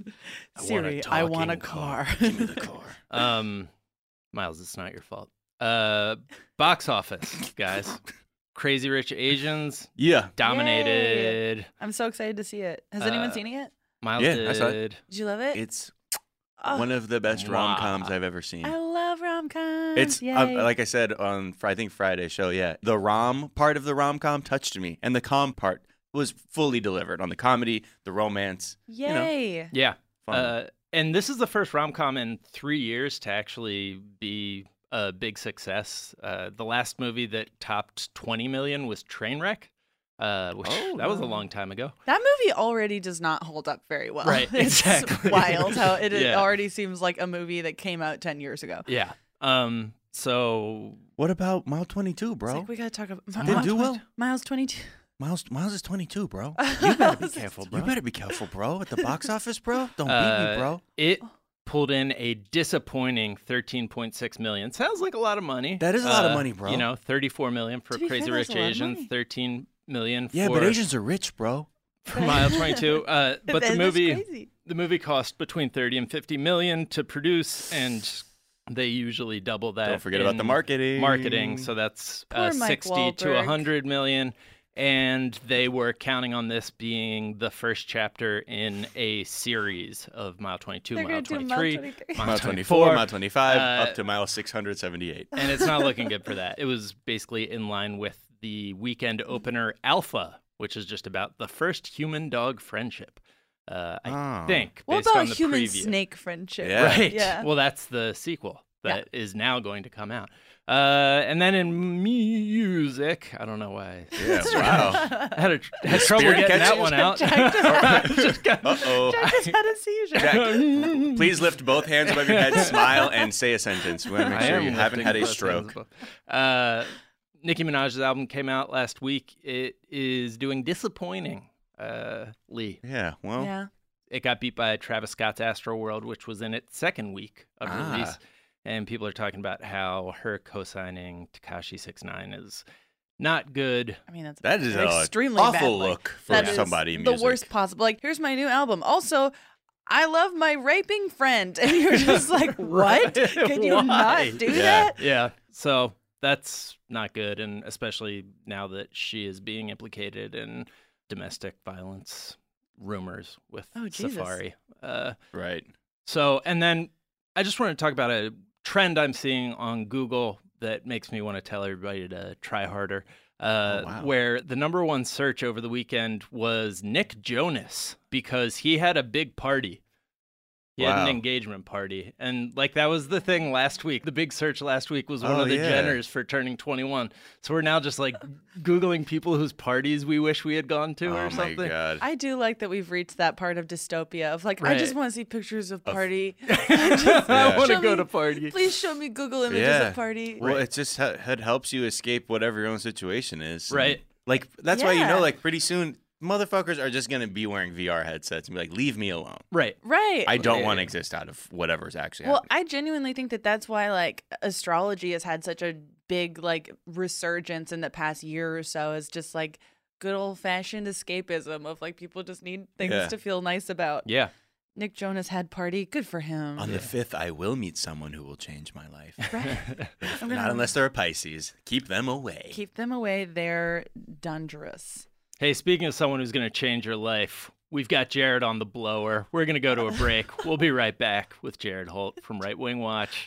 Siri, I want a car. Give me the car. Um, Miles, it's not your fault. Uh, box office, guys. Crazy Rich Asians Yeah. dominated. I'm so excited to see it. Has anyone Uh, seen it yet? Miles Yeah, did. I saw it. Did you love it? It's Oh, one of the best Wow. rom-coms I've ever seen. I love rom-coms. It's Yay. uh, like I said on Fri- I think Friday show. Yeah, the rom part of the rom-com touched me, and the com part was fully delivered on the comedy, the romance. You know, Yay. Yeah. fun. Uh, and this is the first rom-com in three years to actually be a big success. Uh, the last movie that topped twenty million was Trainwreck, uh, which Oh, that was a wow. long time ago. That movie already does not hold up very well. Right, It's exactly. wild how it, it Yeah. already seems like a movie that came out ten years ago. Yeah. Um. So what about Mile twenty-two, It's bro? like we gotta talk about Didn't do well. Miles twenty-two. Miles, Miles is twenty-two, bro. You better be careful, bro. You better be careful, bro. At the box office, bro. Don't beat uh, me, bro. it pulled in a disappointing thirteen point six million. Sounds like a lot of money. That is a lot of Uh, money, bro. You know, thirty-four million for To be Crazy fair, that's Rich a lot of Asians, money. thirteen million Yeah, for, but Asians are rich, bro. for Mile twenty-two. Uh, but the That's movie crazy. the movie cost between thirty and fifty million to produce, and they usually double that. Don't forget about the in marketing. Marketing, so that's uh, Poor Mike sixty to Wahlberg. one hundred million. And they were counting on this being the first chapter in a series of Mile twenty-two, They're Mile gonna do Mile twenty-three, twenty-three. Mile twenty-four, Mile twenty-five, uh, up to Mile six hundred seventy-eight. and it's not looking good for that. It was basically in line with the weekend opener Alpha, which is just about the first human-dog friendship. Uh, I Oh. think. What based about on the human preview. snake friendship? Yeah. Right. Yeah. Well, that's the sequel Yeah. that is now going to come out. Uh, and then in music, I don't know why. Yeah, wow. I had, a, had trouble Spirit getting that catches? one out. Jack just, Just got- Uh-oh. Jack just had a seizure. Jack, please lift both hands above your head, smile, and say a sentence. We want to make I sure am you haven't lifting had a both stroke. hands above. Uh, Nicki Minaj's album came out last week. It is doing disappointing. Uh, Lee. Yeah, well, Yeah. It got beat by Travis Scott's Astroworld, which was in its second week of Ah. release. And people are talking about how her co-signing Tekashi six nine is not good. I mean, that's that is an extremely awful bad look for That is somebody in the music. worst possible. Like, here's my new album. Also, I love my raping friend, and you're just like, what? Right? Can you Why? not do Yeah. that? Yeah. So that's not good. And especially now that she is being implicated in domestic violence rumors with Oh, Jesus. Safari. Uh, Right. so, and then I just want to talk about a trend I'm seeing on Google that makes me want to tell everybody to try harder. Uh, Oh, wow. Where the number one search over the weekend was Nick Jonas because he had a big party. He had Wow. an engagement party. And like that was the thing last week. The big search last week was one Oh, of the yeah. Jenners for turning twenty-one. So we're now just like Googling people whose parties we wish we had gone to Oh or my something. god. I do like that we've reached that part of dystopia of like, I Right. just want to see pictures of Of- party. I Yeah. want to Show go me- to party. Please show me Google images Yeah. of party. Well, it just ha- it helps you escape whatever your own situation is. And, Right. Like that's why you Yeah. know, like pretty soon, motherfuckers are just gonna be wearing V R headsets and be like, "Leave me alone. Right. Right. I don't Yeah. want to exist out of whatever's actually Well, happening." I genuinely think that that's why like astrology has had such a big like resurgence in the past year or so. Is just like good old fashioned escapism of like people just need things Yeah. to feel nice about. Yeah. Nick Jonas had party. Good for him. On the fifth, I will meet someone who will change my life. Right. I'm Not gonna unless they're a Pisces. Keep them away. keep them away. They're dangerous. Hey, speaking of someone who's going to change your life, we've got Jared on the blower. We're going to go to a break. We'll be right back with Jared Holt from Right Wing Watch.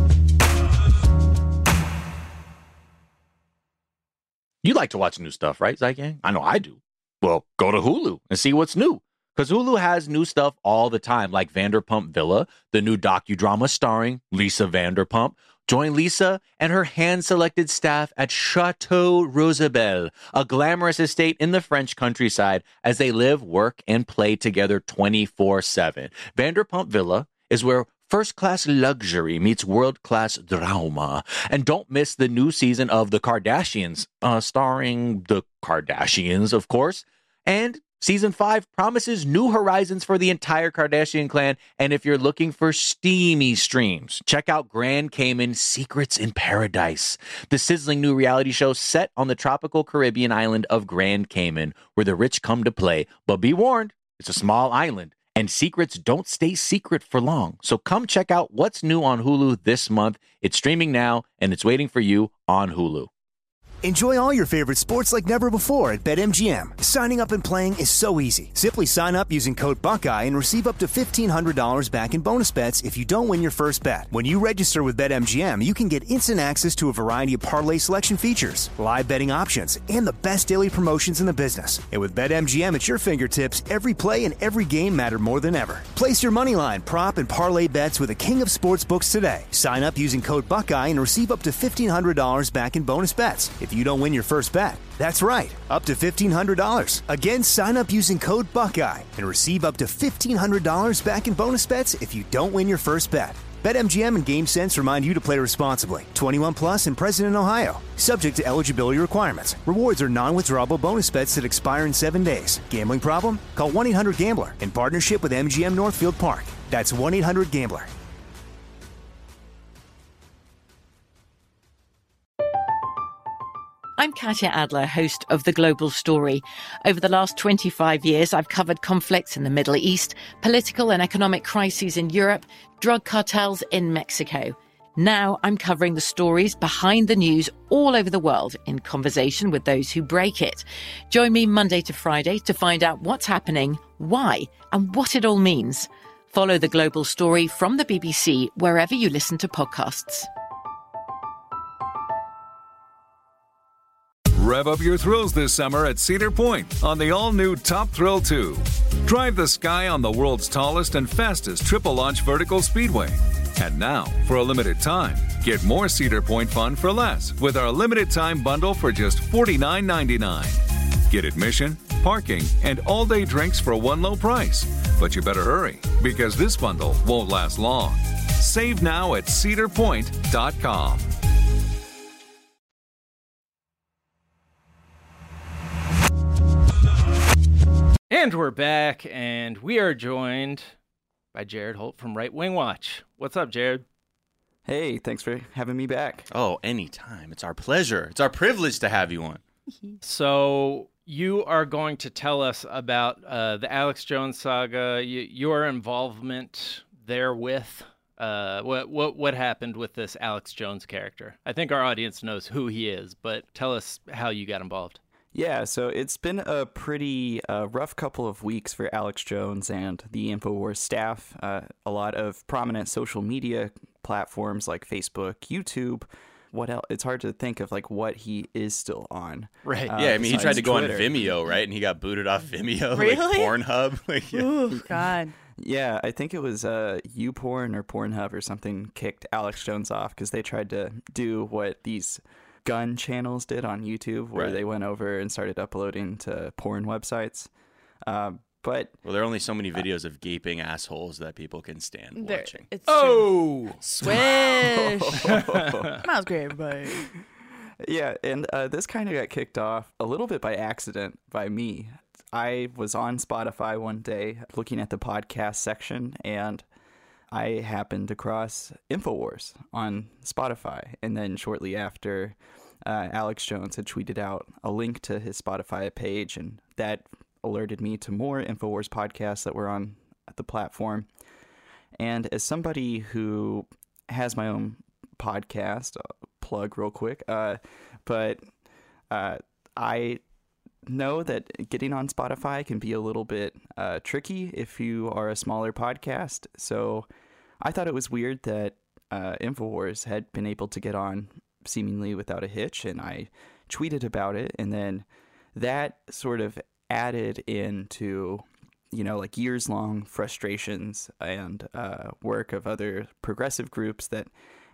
You like to watch new stuff, right, Zygang? I know I do. Well, go to Hulu and see what's new. Because Hulu has new stuff all the time, like Vanderpump Villa, the new docudrama starring Lisa Vanderpump, Join Lisa and her hand-selected staff at Chateau Rosabelle, a glamorous estate in the French countryside, as they live, work, and play together twenty-four seven. Vanderpump Villa is where first-class luxury meets world-class drama. And don't miss the new season of The Kardashians, uh, starring the Kardashians, of course. And Season five promises new horizons for the entire Kardashian clan, and if you're looking for steamy streams, check out Grand Cayman Secrets in Paradise, the sizzling new reality show set on the tropical Caribbean island of Grand Cayman, where the rich come to play. But be warned, it's a small island, and secrets don't stay secret for long. So come check out what's new on Hulu this month. It's streaming now, and it's waiting for you on Hulu. Enjoy all your favorite sports like never before at BetMGM. Signing up and playing is so easy. Simply sign up using code Buckeye and receive up to fifteen hundred dollars back in bonus bets if you don't win your first bet. When you register with BetMGM, you can get instant access to a variety of parlay selection features, live betting options, and the best daily promotions in the business. And with BetMGM at your fingertips, every play and every game matter more than ever. Place your moneyline, prop, and parlay bets with the king of sportsbooks today. Sign up using code Buckeye and receive up to fifteen hundred dollars back in bonus bets if you don't win your first bet. That's right, up to fifteen hundred dollars. Again, sign up using code Buckeye and receive up to fifteen hundred dollars back in bonus bets if you don't win your first bet. BetMGM and GameSense remind you to play responsibly. twenty-one plus and present in Ohio. Subject to eligibility requirements. Rewards are non-withdrawable bonus bets that expire in seven days. Gambling problem? Call one eight hundred gambler in partnership with M G M Northfield Park. That's one eight hundred gambler. I'm Katya Adler, host of The Global Story. Over the last twenty-five years, I've covered conflicts in the Middle East, political and economic crises in Europe, drug cartels in Mexico. Now I'm covering the stories behind the news all over the world in conversation with those who break it. Join me Monday to Friday to find out what's happening, why, and what it all means. Follow The Global Story from the B B C wherever you listen to podcasts. Rev up your thrills this summer at Cedar Point on the all-new Top Thrill two. Drive the sky on the world's tallest and fastest triple-launch vertical speedway. And now, for a limited time, get more Cedar Point fun for less with our limited-time bundle for just forty-nine ninety-nine. Get admission, parking, and all-day drinks for one low price. But you better hurry, because this bundle won't last long. Save now at cedar point dot com. And we're back, and we are joined by Jared Holt from Right Wing Watch. What's up, Jared? Hey, thanks for having me back. Oh, anytime. It's our pleasure. It's our privilege to have you on. So you are going to tell us about uh, the Alex Jones saga, y- your involvement therewith. Uh, what what what happened with this Alex Jones character? I think our audience knows who he is, but tell us how you got involved. Yeah, so it's been a pretty uh, rough couple of weeks for Alex Jones and the InfoWars staff. Uh, a lot of prominent social media platforms like Facebook, YouTube. What else? It's hard to think of like what he is still on. Right. Uh, yeah, I mean, he tried to go Twitter. on Vimeo, right? And he got booted off Vimeo, Really? like Pornhub. Like, yeah. Ooh, God. Yeah, I think it was uh, YouPorn or Pornhub or something kicked Alex Jones off because they tried to do what these gun channels did on YouTube, where Right. they went over and started uploading to porn websites. Uh, but Well, there are only so many videos of gaping assholes that people can stand There- watching. It's Oh! Swish. Miles Gray, everybody. yeah, and uh, this kind of got kicked off a little bit by accident by me. I was on Spotify one day looking at the podcast section, and I happened across InfoWars on Spotify. And then shortly after, uh, Alex Jones had tweeted out a link to his Spotify page, and that alerted me to more InfoWars podcasts that were on the platform. And as somebody who has my own podcast, uh, plug real quick, uh, but uh, I know that getting on Spotify can be a little bit uh, tricky if you are a smaller podcast. So I thought it was weird that uh, InfoWars had been able to get on seemingly without a hitch, and I tweeted about it, and then that sort of added into, you know, like years-long frustrations and uh, work of other progressive groups that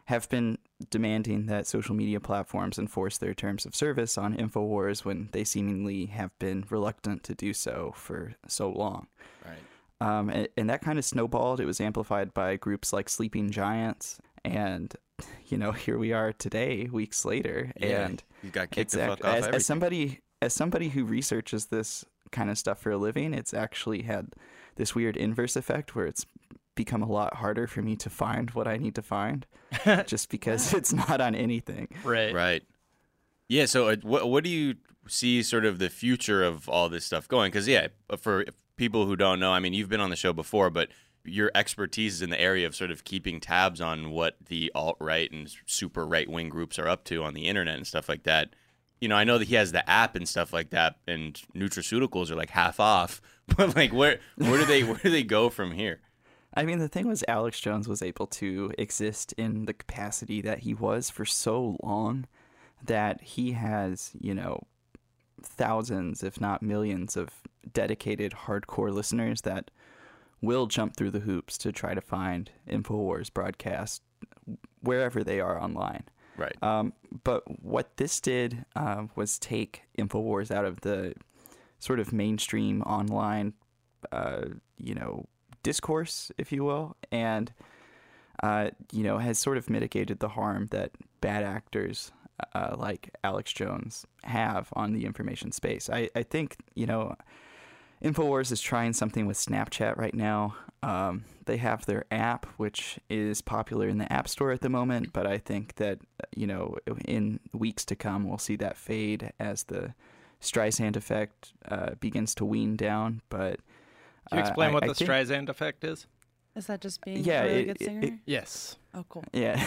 have been demanding that social media platforms enforce their terms of service on InfoWars when they seemingly have been reluctant to do so for so long. Right. Um, and, and that kind of snowballed. It was amplified by groups like Sleeping Giants. And, you know, here we are today, weeks later. Yeah, and you got kicked it's the act- fuck off as, everything. as somebody as somebody who researches this kind of stuff for a living, it's actually had this weird inverse effect where it's become a lot harder for me to find what I need to find just because it's not on anything. Right. Right. Yeah. So, uh, what what do you see sort of the future of all this stuff going? Because yeah, for people who don't know, I mean, you've been on the show before, but your expertise is in the area of sort of keeping tabs on what the alt-right and super right-wing groups are up to on the internet and stuff like that. You know, I know that he has the app and stuff like that, and nutraceuticals are like half off. But like, where where do they where do they go from here? I mean, the thing was, Alex Jones was able to exist in the capacity that he was for so long that he has, you know, thousands, if not millions, of dedicated hardcore listeners that will jump through the hoops to try to find InfoWars broadcast wherever they are online. Right. Um, but what this did uh, was take InfoWars out of the sort of mainstream online, uh, you know, discourse, if you will, and, uh, you know, has sort of mitigated the harm that bad actors uh, like Alex Jones have on the information space. I, I think, you know, InfoWars is trying something with Snapchat right now. Um, they have their app, which is popular in the App Store at the moment, but I think that, you know, in weeks to come, we'll see that fade as the Streisand effect uh, begins to wean down. But Can you explain uh, what I, the I think, Streisand effect is? Is that just being Yeah, a really it- good it- singer? it- Yes. Oh, cool. Yeah.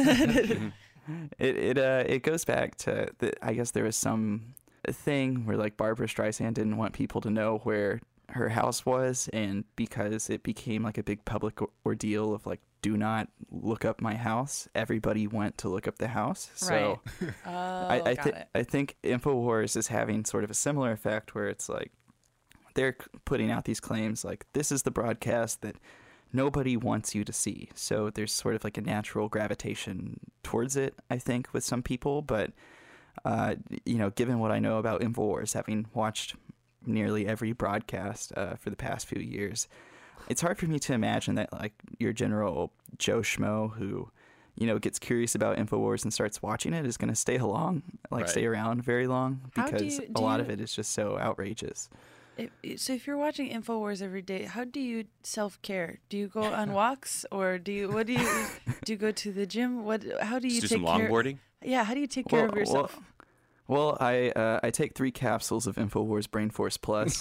it it uh it goes back to the, I guess there was some thing where like Barbara Streisand didn't want people to know where her house was, and because it became like a big public o- ordeal of like, do not look up my house, everybody went to look up the house. So Right. Oh, I, I got think it. I think InfoWars is having sort of a similar effect where it's like they're c- putting out these claims like, this is the broadcast that nobody wants you to see. So there's sort of like a natural gravitation towards it, I think, with some people. But, uh, you know, given what I know about InfoWars, having watched nearly every broadcast uh, for the past few years, it's hard for me to imagine that like your general Joe Schmo who, you know, gets curious about InfoWars and starts watching it is going to stay along, like Right. stay around very long, How do because you- a do lot you- of it is just so outrageous. If, so if you're watching InfoWars every day, how do you self-care? Do you go on walks, or do you what do you do? You go to the gym? What? How do you Just do take some care? longboarding. Yeah, how do you take care of yourself? Well, well I uh, I take three capsules of InfoWars Brain Force Plus,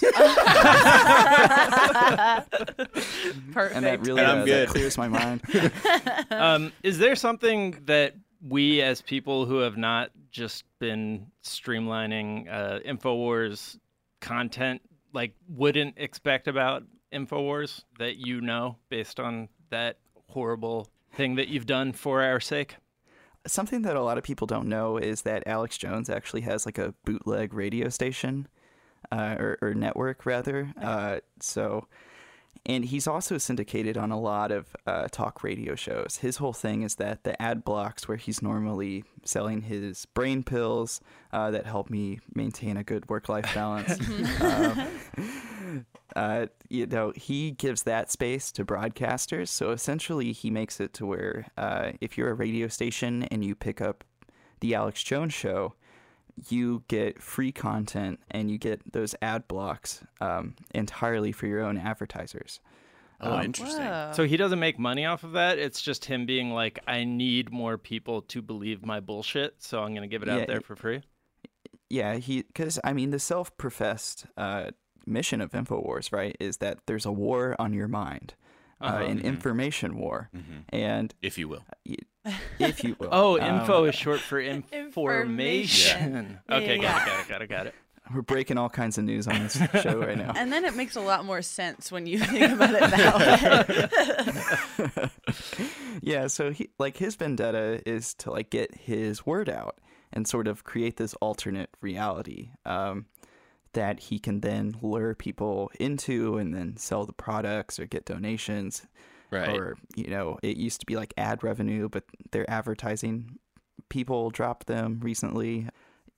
Perfect. and that really And I'm uh, good. that clears my mind. um, is there something that we as people who have not just been streamlining uh, InfoWars content like wouldn't expect about InfoWars that you know based on that horrible thing that you've done for our sake? Something that a lot of people don't know is that Alex Jones actually has like a bootleg radio station, uh, or, or network rather. Uh, so, and he's also syndicated on a lot of uh, talk radio shows. His whole thing is that the ad blocks where he's normally selling his brain pills uh, that help me maintain a good work-life balance. um, Uh, you know, he gives that space to broadcasters. So essentially, he makes it to where uh, if you're a radio station and you pick up the Alex Jones show, you get free content and you get those ad blocks um, entirely for your own advertisers. Oh, Um, interesting. Whoa. So he doesn't make money off of that. It's just him being like, I need more people to believe my bullshit, so I'm going to give it Yeah, out there it- for free. Yeah, he because I mean the self-professed uh, mission of InfoWars, right, is that there's a war on your mind, uh, Uh-huh. an Mhm. information war, Mhm. and If you will. if you will, Oh, um, info is short for information. Information. Yeah, Okay, yeah, got yeah. it, got it, got it, got it. we're breaking all kinds of news on this show right now. And then it makes a lot more sense when you think about it that way. Yeah, so he like his vendetta is to like get his word out and sort of create this alternate reality um, that he can then lure people into and then sell the products or get donations. Right. Or, you know, it used to be like ad revenue, but their advertising people dropped them recently.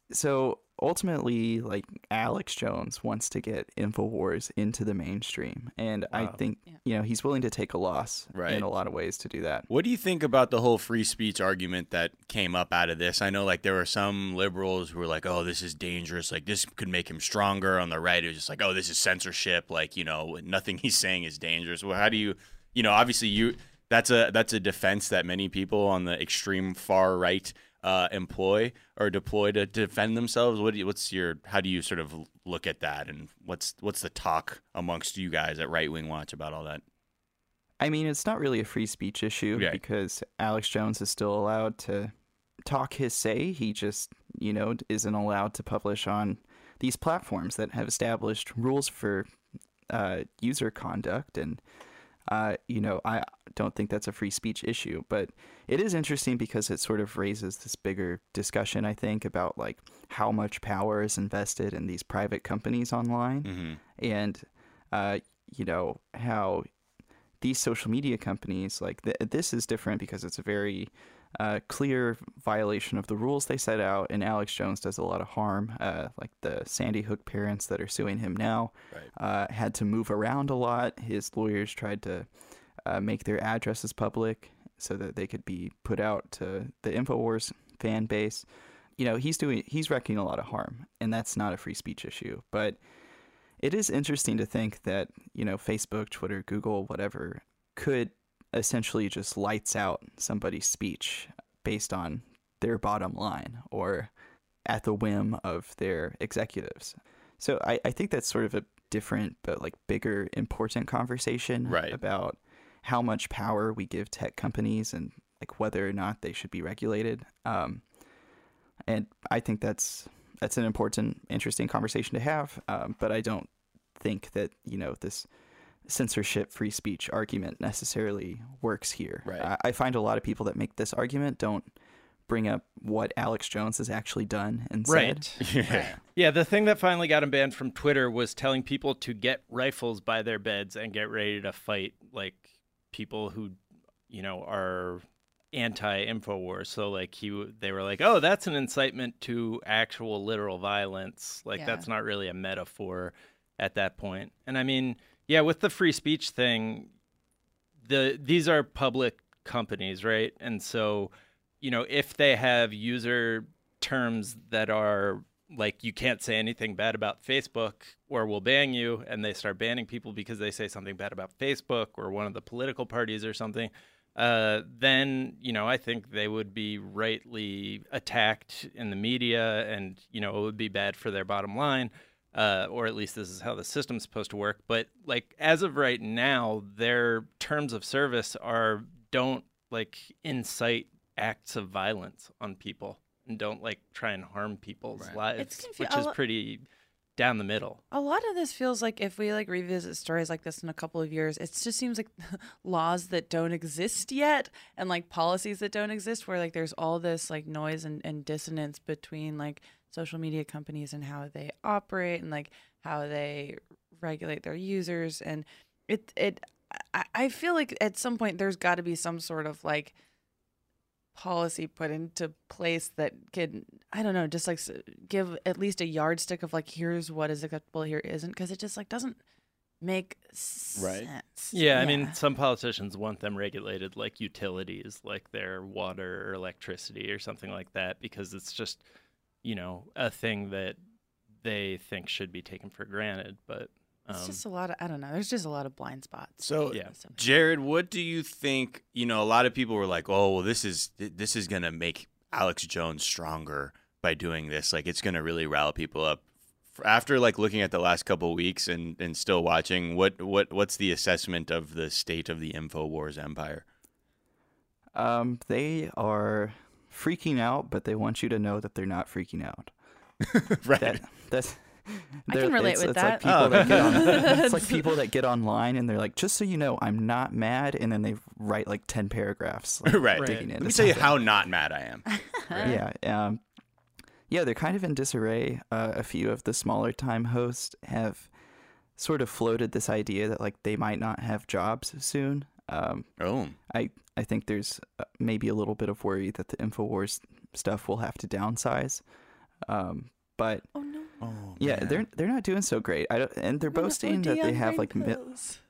So ultimately, like, Alex Jones wants to get InfoWars into the mainstream. And wow. I think, yeah. you know, he's willing to take a loss right. in a lot of ways to do that. What do you think about the whole free speech argument that came up out of this? I know, like, there were some liberals who were like, oh, this is dangerous. Like, this could make him stronger. On the right, it was just like, oh, this is censorship. Like, you know, nothing he's saying is dangerous. Well, how do you, you know, obviously you, that's a, that's a defense that many people on the extreme far right Uh, employ or deploy to defend themselves. What do you, what's your how do you sort of look at that, and what's what's the talk amongst you guys at Right Wing Watch about all that? I mean, it's not really a free speech issue yeah. because Alex Jones is still allowed to talk his say. He just, you know, isn't allowed to publish on these platforms that have established rules for uh, user conduct. And Uh, you know, I don't think that's a free speech issue, but it is interesting because it sort of raises this bigger discussion, I think, about like how much power is invested in these private companies online, mm-hmm. and uh, you know, how these social media companies, like th- this is different because it's a very uh, clear violation of the rules they set out, and Alex Jones does a lot of harm. Uh, like the Sandy Hook parents that are suing him now right. uh, had to move around a lot. His lawyers tried to uh, make their addresses public so that they could be put out to the InfoWars fan base. You know, he's doing he's wrecking a lot of harm, and that's not a free speech issue. But it is interesting to think that, you know, Facebook, Twitter, Google, whatever, could essentially just lights out somebody's speech based on their bottom line or at the whim of their executives. So I, I think that's sort of a different but like bigger important conversation right. about how much power we give tech companies and like whether or not they should be regulated. Um, and I think that's that's an important, interesting conversation to have. Um, but I don't think that, you know, this censorship free speech argument necessarily works here. Right. I, I find a lot of people that make this argument don't bring up what Alex Jones has actually done and right. said. Yeah. Right. Yeah, the thing that finally got him banned from Twitter was telling people to get rifles by their beds and get ready to fight like people who, you know, are anti-InfoWars. So like he they were like, "Oh, that's an incitement to actual literal violence." Like yeah. that's not really a metaphor at that point. And I mean, yeah, with the free speech thing, the these are public companies, right? And so, you know, if they have user terms that are like, you can't say anything bad about Facebook or we'll ban you, and they start banning people because they say something bad about Facebook or one of the political parties or something, uh, then, you know, I think they would be rightly attacked in the media, and, you know, it would be bad for their bottom line. Uh, or at least this is how the system's supposed to work. But like as of right now, their terms of service are don't like incite acts of violence on people and don't like try and harm people's right. lives, confu- which is pretty down the middle. A lot of this feels like if we like revisit stories like this in a couple of years, it just seems like laws that don't exist yet and like policies that don't exist, where like there's all this like noise and, and dissonance between like social media companies and how they operate and like how they regulate their users. And it, it, I, I feel like at some point there's got to be some sort of like policy put into place that can, I don't know, just like give at least a yardstick of like, here's what is acceptable, here isn't, because it just like doesn't make right. sense. Yeah, yeah, I mean, some politicians want them regulated like utilities, like their water or electricity or something like that, because it's just, you know, a thing that they think should be taken for granted. But um, it's just a lot of, I don't know, there's just a lot of blind spots. So, yeah. Jared, what do you think? You know, a lot of people were like, oh, well, this is this is going to make Alex Jones stronger by doing this. Like, it's going to really rile people up. After, like, looking at the last couple of weeks and, and still watching, what, what what's the assessment of the state of the InfoWars empire? Um, they are freaking out, but they want you to know that they're not freaking out. Right. That, that's, I can relate it's, with it's that. Like people oh. that get on, it's like people that get online and they're like, just so you know, I'm not mad. And then they write like ten paragraphs. Like, right. digging Let into me tell you something. how not mad I am. Right. Yeah. Um, yeah, they're kind of in disarray. Uh, a few of the smaller time hosts have sort of floated this idea that like they might not have jobs soon. Um, oh, I I think there's uh, maybe a little bit of worry that the InfoWars stuff will have to downsize. Um, but oh no, oh, yeah, man. they're they're not doing so great. I don't, and they're boasting that they have like mi-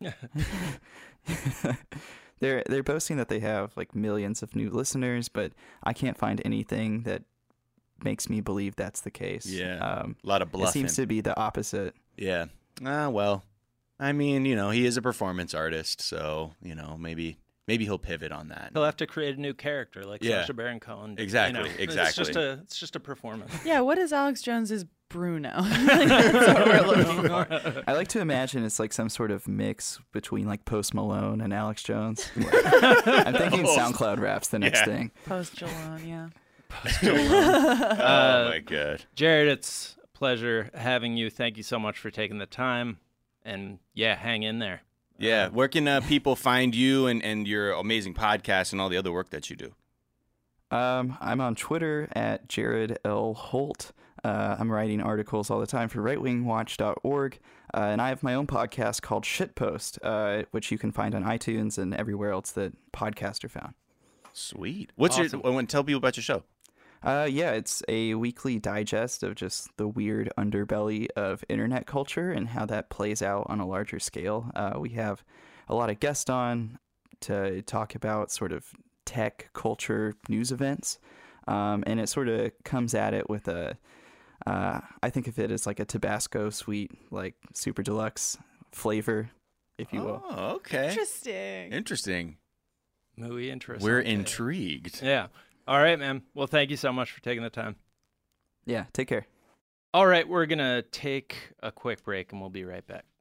they're they're boasting that they have like millions of new listeners, but I can't find anything that makes me believe that's the case. Yeah, um, a lot of bluffing. It seems to be the opposite. Yeah. Ah, well, I mean, you know, he is a performance artist, so you know, maybe maybe he'll pivot on that. He'll have to create a new character like Yeah. Sacha Baron Cohen. Exactly, You know, exactly. It's just a it's just a performance. Yeah, what is Alex Jones's Bruno? Like, that's what we're looking for. I like to imagine it's like some sort of mix between like Post Malone and Alex Jones. I'm thinking Oh. SoundCloud rap's the next Yeah. thing. Post Jalon, yeah. Oh my god. Jared, it's a pleasure having you. Thank you so much for taking the time. And yeah, hang in there. Yeah, where can uh, people find you and, and your amazing podcast and all the other work that you do? Um, I'm on Twitter at Jared L. Holt. Uh, I'm writing articles all the time for right wing watch dot org, uh, and I have my own podcast called Shitpost, uh, which you can find on iTunes and everywhere else that podcasts are found. Sweet. What's Awesome. your? I want to tell people about your show. Uh, yeah, it's a weekly digest of just the weird underbelly of internet culture and how that plays out on a larger scale. Uh, we have a lot of guests on to talk about sort of tech culture news events, um, and it sort of comes at it with a, uh, I think of it as like a Tabasco sweet, like super deluxe flavor, if you will. Oh, okay. Interesting. Interesting. Muy interesting. We're intrigued. Yeah. All right, man. Well, thank you so much for taking the time. Yeah, take care. All right, we're going to take a quick break and we'll be right back.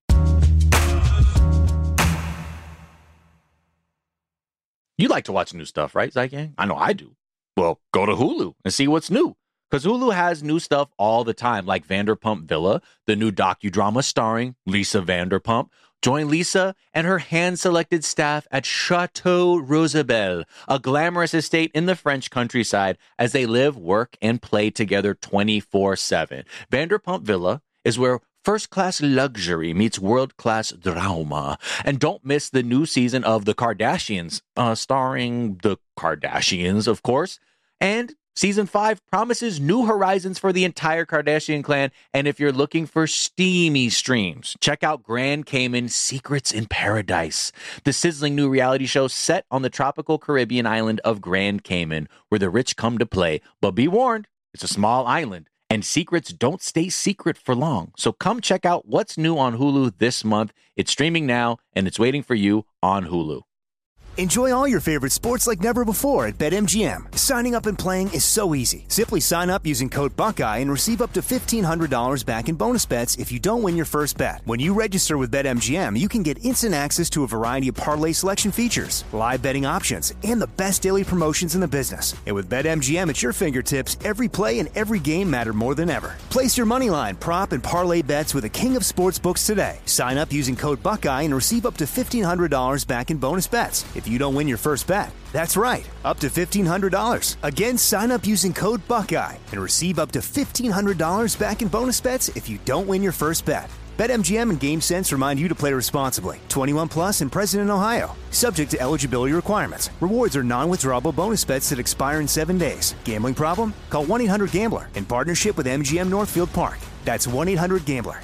You like to watch new stuff, right, Zygang? I know I do. Well, go to Hulu and see what's new. Because Hulu has new stuff all the time, like Vanderpump Villa, the new docudrama starring Lisa Vanderpump. Join Lisa and her hand-selected staff at Chateau Rosabelle, a glamorous estate in the French countryside, as they live, work, and play together twenty-four seven. Vanderpump Villa is where first-class luxury meets world-class drama. And don't miss the new season of The Kardashians, uh, starring the Kardashians, of course. And Season five promises new horizons for the entire Kardashian clan, and if you're looking for steamy streams, check out Grand Cayman Secrets in Paradise, the sizzling new reality show set on the tropical Caribbean island of Grand Cayman, where the rich come to play. But be warned, it's a small island, and secrets don't stay secret for long. So come check out what's new on Hulu this month. It's streaming now, and it's waiting for you on Hulu. Enjoy all your favorite sports like never before at BetMGM. Signing up and playing is so easy. Simply sign up using code Buckeye and receive up to fifteen hundred dollars back in bonus bets if you don't win your first bet. When you register with BetMGM, you can get instant access to a variety of parlay selection features, live betting options, and the best daily promotions in the business. And with BetMGM at your fingertips, every play and every game matter more than ever. Place your moneyline, prop, and parlay bets with the king of sportsbooks today. Sign up using code Buckeye and receive up to fifteen hundred dollars back in bonus bets if you don't win your first bet. That's right, up to fifteen hundred dollars. Again, sign up using code Buckeye and receive up to fifteen hundred dollars back in bonus bets if you don't win your first bet. BetMGM and GameSense remind you to play responsibly. twenty-one plus and present in Ohio. Subject to eligibility requirements. Rewards are non-withdrawable bonus bets that expire in seven days. Gambling problem? Call one eight hundred gambler in partnership with M G M Northfield Park. That's one eight hundred gambler.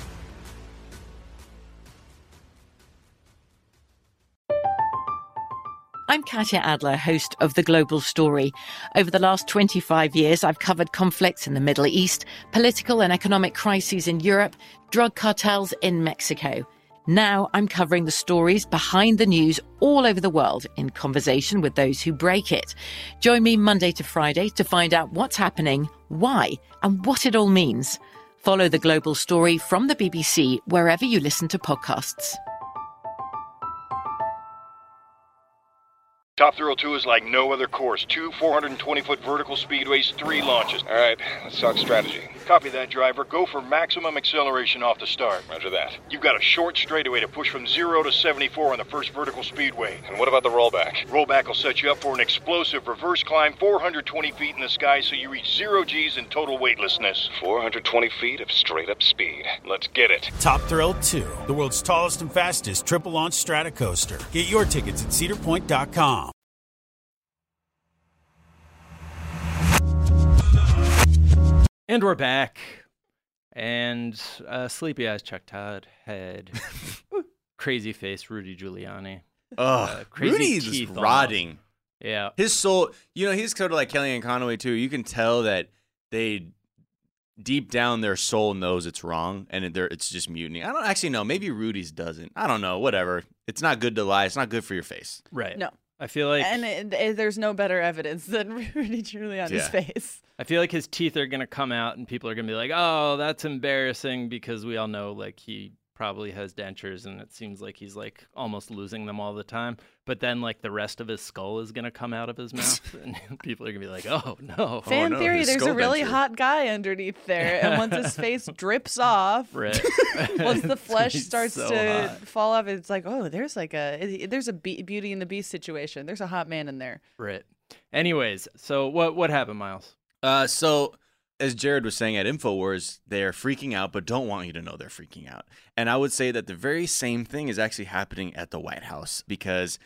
I'm Katya Adler, host of The Global Story. Over the last twenty-five years, I've covered conflicts in the Middle East, political and economic crises in Europe, drug cartels in Mexico. Now I'm covering the stories behind the news all over the world in conversation with those who break it. Join me Monday to Friday to find out what's happening, why, and what it all means. Follow The Global Story from the B B C wherever you listen to podcasts. Top Thrill two is like no other course. Two four hundred twenty foot vertical speedways, three launches. All right, let's talk strategy. Copy that, driver. Go for maximum acceleration off the start. Roger that. You've got a short straightaway to push from zero to seventy-four on the first vertical speedway. And what about the rollback? Rollback will set you up for an explosive reverse climb four hundred twenty feet in the sky so you reach zero G's in total weightlessness. four hundred twenty feet of straight-up speed. Let's get it. Top Thrill two, the world's tallest and fastest triple-launch stratocoaster. Get your tickets at cedar point dot com. And we're back. And uh, sleepy eyes Chuck Todd had crazy face Rudy Giuliani. Ugh, uh, crazy Rudy's teeth rotting. almost. Yeah. His soul, you know, he's sort of like Kellyanne Conway, too. You can tell that they, deep down, their soul knows it's wrong, and it, it's just mutiny. I don't actually know. Maybe Rudy's doesn't. I don't know. Whatever. It's not good to lie. It's not good for your face. Right. No. I feel like... And it, it, there's no better evidence than Rudy Giuliani's Yeah. face. I feel like his teeth are going to come out, and people are going to be like, oh, that's embarrassing, because we all know, like, he probably has dentures, and it seems like he's, like, almost losing them all the time. But then, like, the rest of his skull is going to come out of his mouth, and people are going to be like, oh, no. Fan oh, no, theory, his there's a skull really denture. hot guy underneath there, and once his face drips off, Right. once the It's flesh gonna be starts so to hot. fall off, it's like, oh, there's like a there's a Be- Beauty and the Beast situation. There's a hot man in there. Right. Anyways, so what what happened, Miles? Uh, so, as Jared was saying at InfoWars, they're freaking out, but don't want you to know they're freaking out. And I would say that the very same thing is actually happening at the White House, because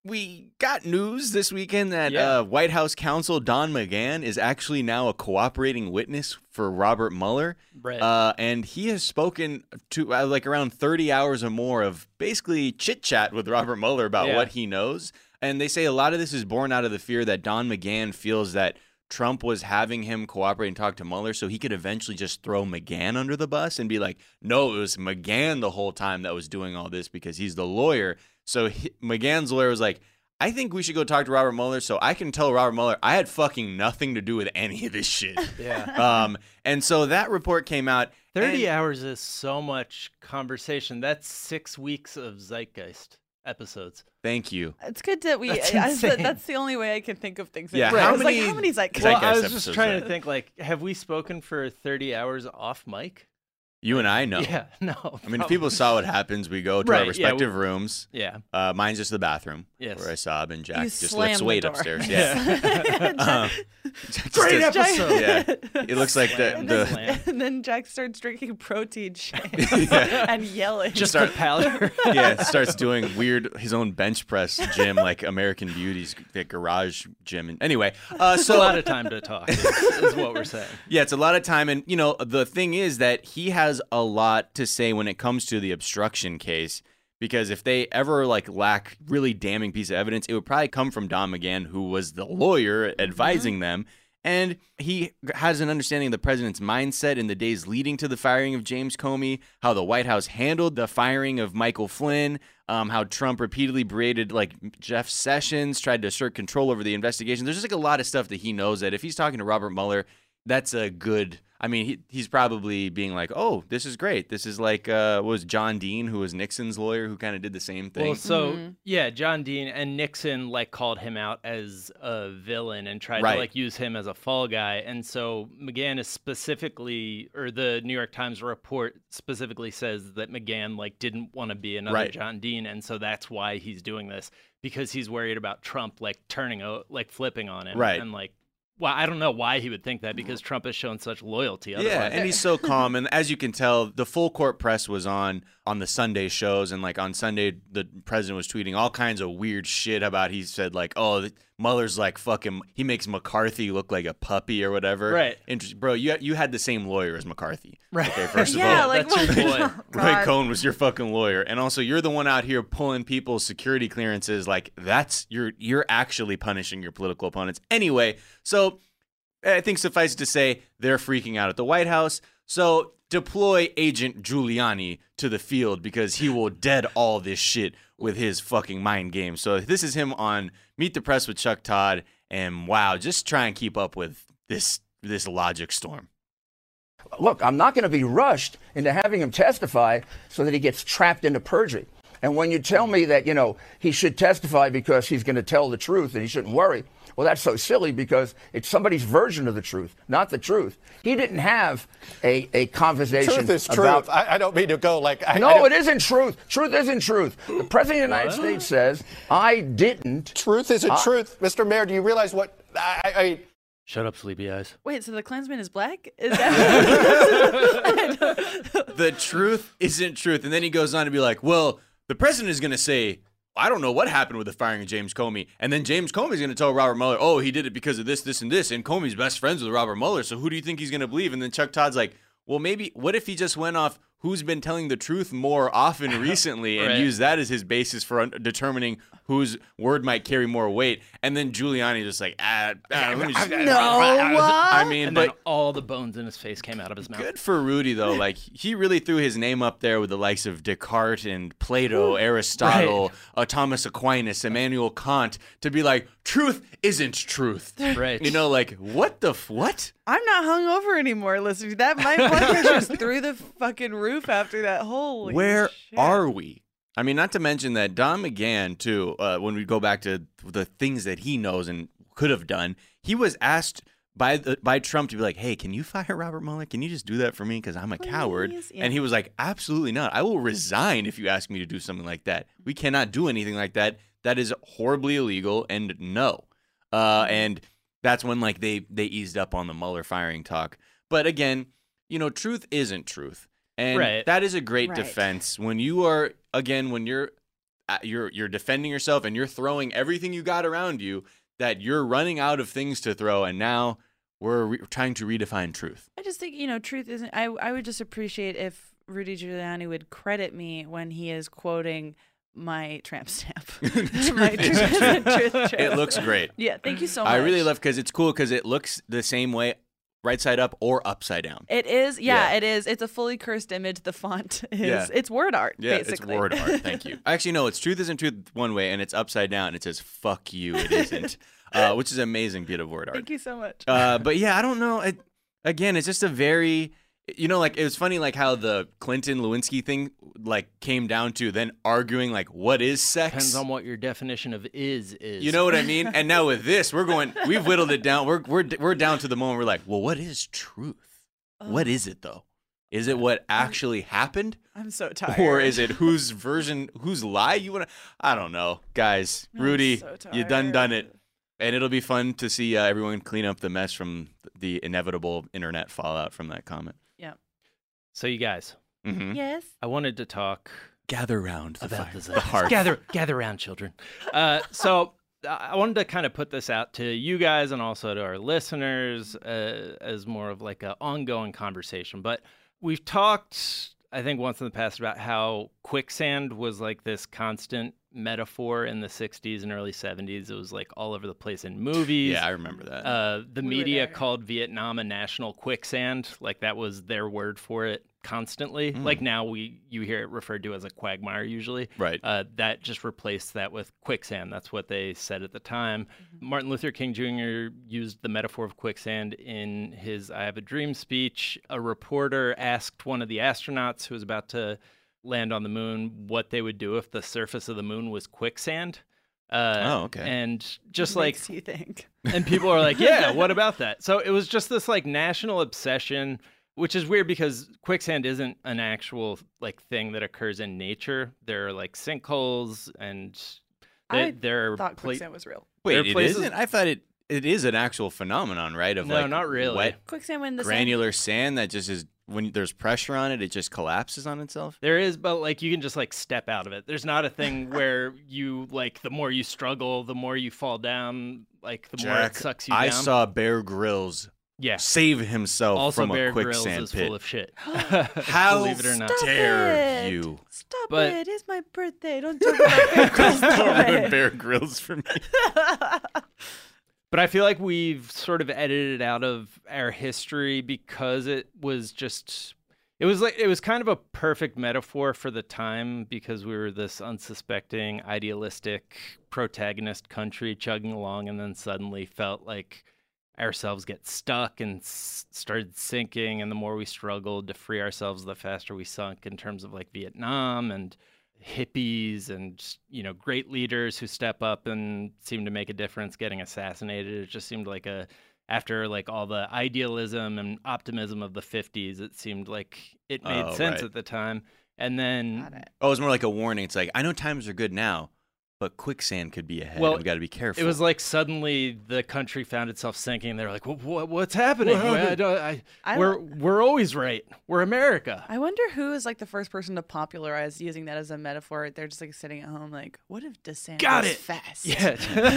we got news this weekend that Yeah. uh, White House counsel Don McGahn is actually now a cooperating witness for Robert Mueller. Right. Uh, and he has spoken to uh, like around thirty hours or more of basically chit chat with Robert Mueller about Yeah. what he knows. And they say a lot of this is born out of the fear that Don McGahn feels that Trump was having him cooperate and talk to Mueller so he could eventually just throw McGahn under the bus and be like, no, it was McGahn the whole time that was doing all this because he's the lawyer. So he, McGahn's lawyer was like, I think we should go talk to Robert Mueller so I can tell Robert Mueller I had fucking nothing to do with any of this shit. Yeah. Um, and so that report came out. thirty and- hours is so much conversation. That's six weeks of Zeitgeist episodes. Thank you. It's good that we. That's I, insane. that's the only way I can think of things. Yeah, I how was many- like, how many like? Well, I Zeitgeist was just episodes, trying right? to think, like, have we spoken for thirty hours off mic? You and I know. Yeah, no. I mean, if probably. people saw what happens, we go to Right, our yeah, respective we- rooms. Yeah. Uh, mine's just the bathroom Yes. where I sob, and Jack You just slam lifts the weight door. upstairs. Yeah. um, Jack just Great does- episode. Yeah. It looks like the, Slam. the Slam. And then Jack starts drinking protein shakes Yeah. and yelling. Just Start- the powder. yeah starts doing weird his own bench press gym like American Beauty's the garage gym. And anyway, uh, It's so a lot of time to talk, is, is what we're saying. yeah, it's a lot of time. And, you know, the thing is that he has a lot to say when it comes to the obstruction case, because if they ever, like, lack really damning piece of evidence, it would probably come from Don McGahn, who was the lawyer advising mm-hmm. them. And he has an understanding of the president's mindset in the days leading to the firing of James Comey, how the White House handled the firing of Michael Flynn, um, how Trump repeatedly berated, like, Jeff Sessions, tried to assert control over the investigation. There's just, like, a lot of stuff that he knows that if he's talking to Robert Mueller, that's a good... I mean, he, he's probably being like, oh, this is great. This is like, uh, what was John Dean, who was Nixon's lawyer, who kind of did the same thing. Well, so, Mm-hmm. yeah, John Dean and Nixon, like, called him out as a villain and tried Right. to, like, use him as a fall guy. And so McGahn is specifically, or the New York Times report specifically says that McGahn, like, didn't want to be another Right. John Dean. And so that's why he's doing this, because he's worried about Trump, like, turning, o- like, flipping on him. Right. And, like, well, I don't know why he would think that, because Trump has shown such loyalty. Yeah, Otherwise. and he's so calm. And as you can tell, the full court press was on on the Sunday shows. And, like, on Sunday, the president was tweeting all kinds of weird shit about, he said, like, oh, Mueller's like fucking, he makes McCarthy look like a puppy or whatever. Right. Interest, bro, you you had the same lawyer as McCarthy. Right. Okay, first of yeah, all. like that's your boy. oh, Roy God. Cohn was your fucking lawyer, and also you're the one out here pulling people's security clearances. Like that's you're you're actually punishing your political opponents anyway. So I think suffice it to say they're freaking out at the White House. So deploy Agent Giuliani to the field because he will dead all this shit with his fucking mind game. So this is him on Meet the Press with Chuck Todd, and wow, just try and keep up with this this logic storm. Look, I'm not going to be rushed into having him testify so that he gets trapped into perjury. And when you tell me that, you know, he should testify because he's going to tell the truth and he shouldn't worry, well, that's so silly because it's somebody's version of the truth, not the truth. He didn't have a, a conversation Truth is about... truth. I, I don't mean to go like... I, no, I it isn't truth. Truth isn't truth. The President of the United States says, I didn't... Truth isn't I, truth. Mister Mayor, do you realize what... I, I, Shut up, sleepy eyes. Wait, so the Klansman is black? Is that... The truth isn't truth. And then he goes on to be like, well, the president is going to say, I don't know what happened with the firing of James Comey. And then James Comey is going to tell Robert Mueller, oh, he did it because of this, this, and this. And Comey's best friends with Robert Mueller. So who do you think he's going to believe? And then Chuck Todd's like, well, maybe, what if he just went off who's been telling the truth more often recently and Right. used that as his basis for un- determining whose word might carry more weight? And then Giuliani just like, ah, ah let me just... No, I mean, and but... then all the bones in his face came out of his mouth. Good for Rudy, though. Like, he really threw his name up there with the likes of Descartes and Plato, Aristotle, uh, Thomas Aquinas, Immanuel Kant, to be like, truth isn't truth. Right. You know, like, what the, f- what? I'm not hungover anymore listening to that. My blood pressure's through the fucking roof after that. Holy Where shit. are we? I mean, not to mention that Don McGahn, too, uh, when we go back to the things that he knows and could have done, he was asked by the, by Trump to be like, hey, can you fire Robert Mueller? Can you just do that for me? Because I'm a Please? coward. Yeah. And he was like, absolutely not. I will resign if you ask me to do something like that. We cannot do anything like that. That is horribly illegal and no. Uh, and that's when like they, they eased up on the Mueller firing talk. But again, you know, truth isn't truth. And Right. that is a great Right. defense when you are, again, when you're uh, you're you're defending yourself and you're throwing everything you got around you, that you're running out of things to throw, and now we're re- trying to redefine truth. I just think, you know, truth isn't. I, I would just appreciate if Rudy Giuliani would credit me when he is quoting my tramp stamp. My truth isn't truth, truth. It looks great. Yeah, thank you so much. I really love because it's cool because it looks the same way, right side up or upside down. It is, yeah, Yeah. it is. It's a fully cursed image. The font is, Yeah. it's word art, Yeah, basically. it's word art. Thank you. Actually, no, it's truth isn't truth one way, and it's upside down. It says "fuck you." It isn't, uh, which is amazing bit of word art. Thank you so much. Uh, but yeah, I don't know. It, again, it's just a very, you know, like it was funny, like how the Clinton Lewinsky thing, like came down to then arguing, like, what is sex? Depends on what your definition of is is. You know what I mean? And now with this, we're going, we've whittled it down. We're we're we're down to the moment. We're like, well, what is truth? What is it though? Is it what actually happened? I'm so tired. Or is it whose version, whose lie you want to? I don't know, guys. I'm Rudy, so you done done tired. it, and it'll be fun to see uh, everyone clean up the mess from the inevitable internet fallout from that comment. Yeah. So you guys, Mm-hmm. Yes. I wanted to talk Gather round the about fire, this. the hearth. Gather, gather around, children. Uh, so I wanted to kind of put this out to you guys and also to our listeners uh, as more of like an ongoing conversation. But we've talked, I think, once in the past about how quicksand was like this constant metaphor in the sixties and early seventies. It was like all over the place in movies. Yeah, I remember that. Uh, the We were media there. called Vietnam a national quicksand. Like that was their word for it constantly. Mm. Like now we you hear it referred to as a quagmire usually. Right. Uh, that just replaced that with quicksand. That's what they said at the time. Martin Luther King Junior used the metaphor of quicksand in his I Have a Dream speech. A reporter asked one of the astronauts who was about to land on the moon what they would do if the surface of the moon was quicksand. Uh, Oh, okay. And just like, Makes you think. and people are like, yeah, what about that? So it was just this like national obsession, which is weird because quicksand isn't an actual like thing that occurs in nature. There are like sinkholes and they, I there are thought pla- quicksand was real. there are Wait, it places- isn't? I thought it it is an actual phenomenon, right? Of No, like not really. wet Quicksand when the sand- granular sand that just is when there's pressure on it, it just collapses on itself. There is, but like you can just like step out of it. There's not a thing where you like the more you struggle, the more you fall down, like the more it Jack, sucks you I down. saw Bear Grylls Yeah. save himself Also, from Bear a Grylls quicksand is pit. full of shit. How Believe it or not. Stop dare it. you? Stop But- it. It's my birthday. Don't talk about Bear Grylls Don't that ruin way. Bear Grylls for me. But I feel like we've sort of edited it out of our history because it was just it was like it was kind of a perfect metaphor for the time because we were this unsuspecting, idealistic protagonist country chugging along and then suddenly felt like ourselves get stuck and s- started sinking, and the more we struggled to free ourselves, the faster we sunk in terms of like Vietnam and hippies and just, you know, great leaders who step up and seem to make a difference getting assassinated. It just seemed like a after like all the idealism and optimism of the fifties, it seemed like it made Oh, sense right. at the time. And then Oh, it was more like a warning. It's like, I know times are good now, but quicksand could be ahead. Well, we got to be careful. it was like suddenly the country found itself sinking. They were like, "What? What's happening? What I happened?" don't- I- I we're wa- we're always right. We're America." I wonder who is like the first person to popularize using that as a metaphor. They're just like sitting at home, like, what if the sand Got was it. fast? Yeah.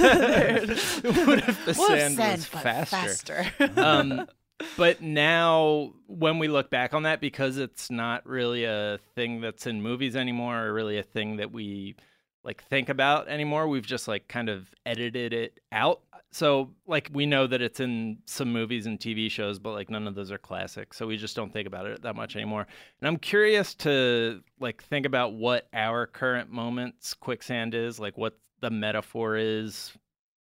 What if the What if sand, sand was but faster? faster? um, but now, when we look back on that, because it's not really a thing that's in movies anymore, or really a thing that we like think about anymore, we've just like kind of edited it out. So like we know that it's in some movies and T V shows, but like none of those are classic. So we just don't think about it that much anymore. And I'm curious to like think about what our current moments quicksand is, like what the metaphor is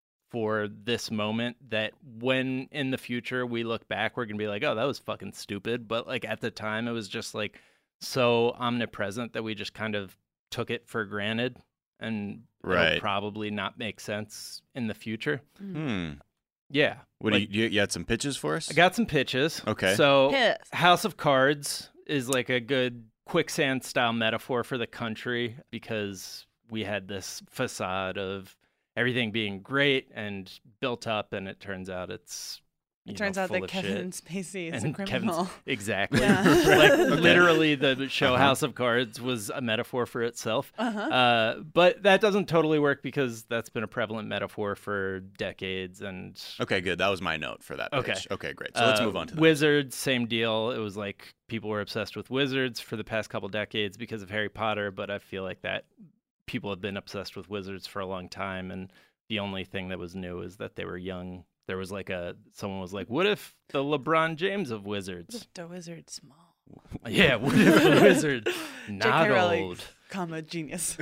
for this moment, that when in the future we look back, we're going to be like, oh, that was fucking stupid. But like at the time, it was just like so omnipresent that we just kind of took it for granted. And Right. it'll probably not make sense in the future. Hmm. Yeah. What Like, do you, you, you had some pitches for us? I got some pitches. Okay. So Yes. House of Cards is like a good quicksand style metaphor for the country, because we had this facade of everything being great and built up, and it turns out it's you It turns know, out full that of Kevin shit. Spacey is And a criminal. Kevin's- exactly. Yeah. Like Okay. literally, the show Uh-huh. House of Cards was a metaphor for itself. Uh-huh. Uh, but that doesn't totally work, because that's been a prevalent metaphor for decades. And Okay, good. That was my note for that Okay. pitch. Okay, great. So let's Uh, move on to that. Wizards, same deal. It was like people were obsessed with wizards for the past couple decades because of Harry Potter, but I feel like that people have been obsessed with wizards for a long time, and the only thing that was new is that they were young. There was like a someone was like, "What if the LeBron James of wizards?" The wizard small. Yeah, what if the wizard J K not Rowling, old? comma genius.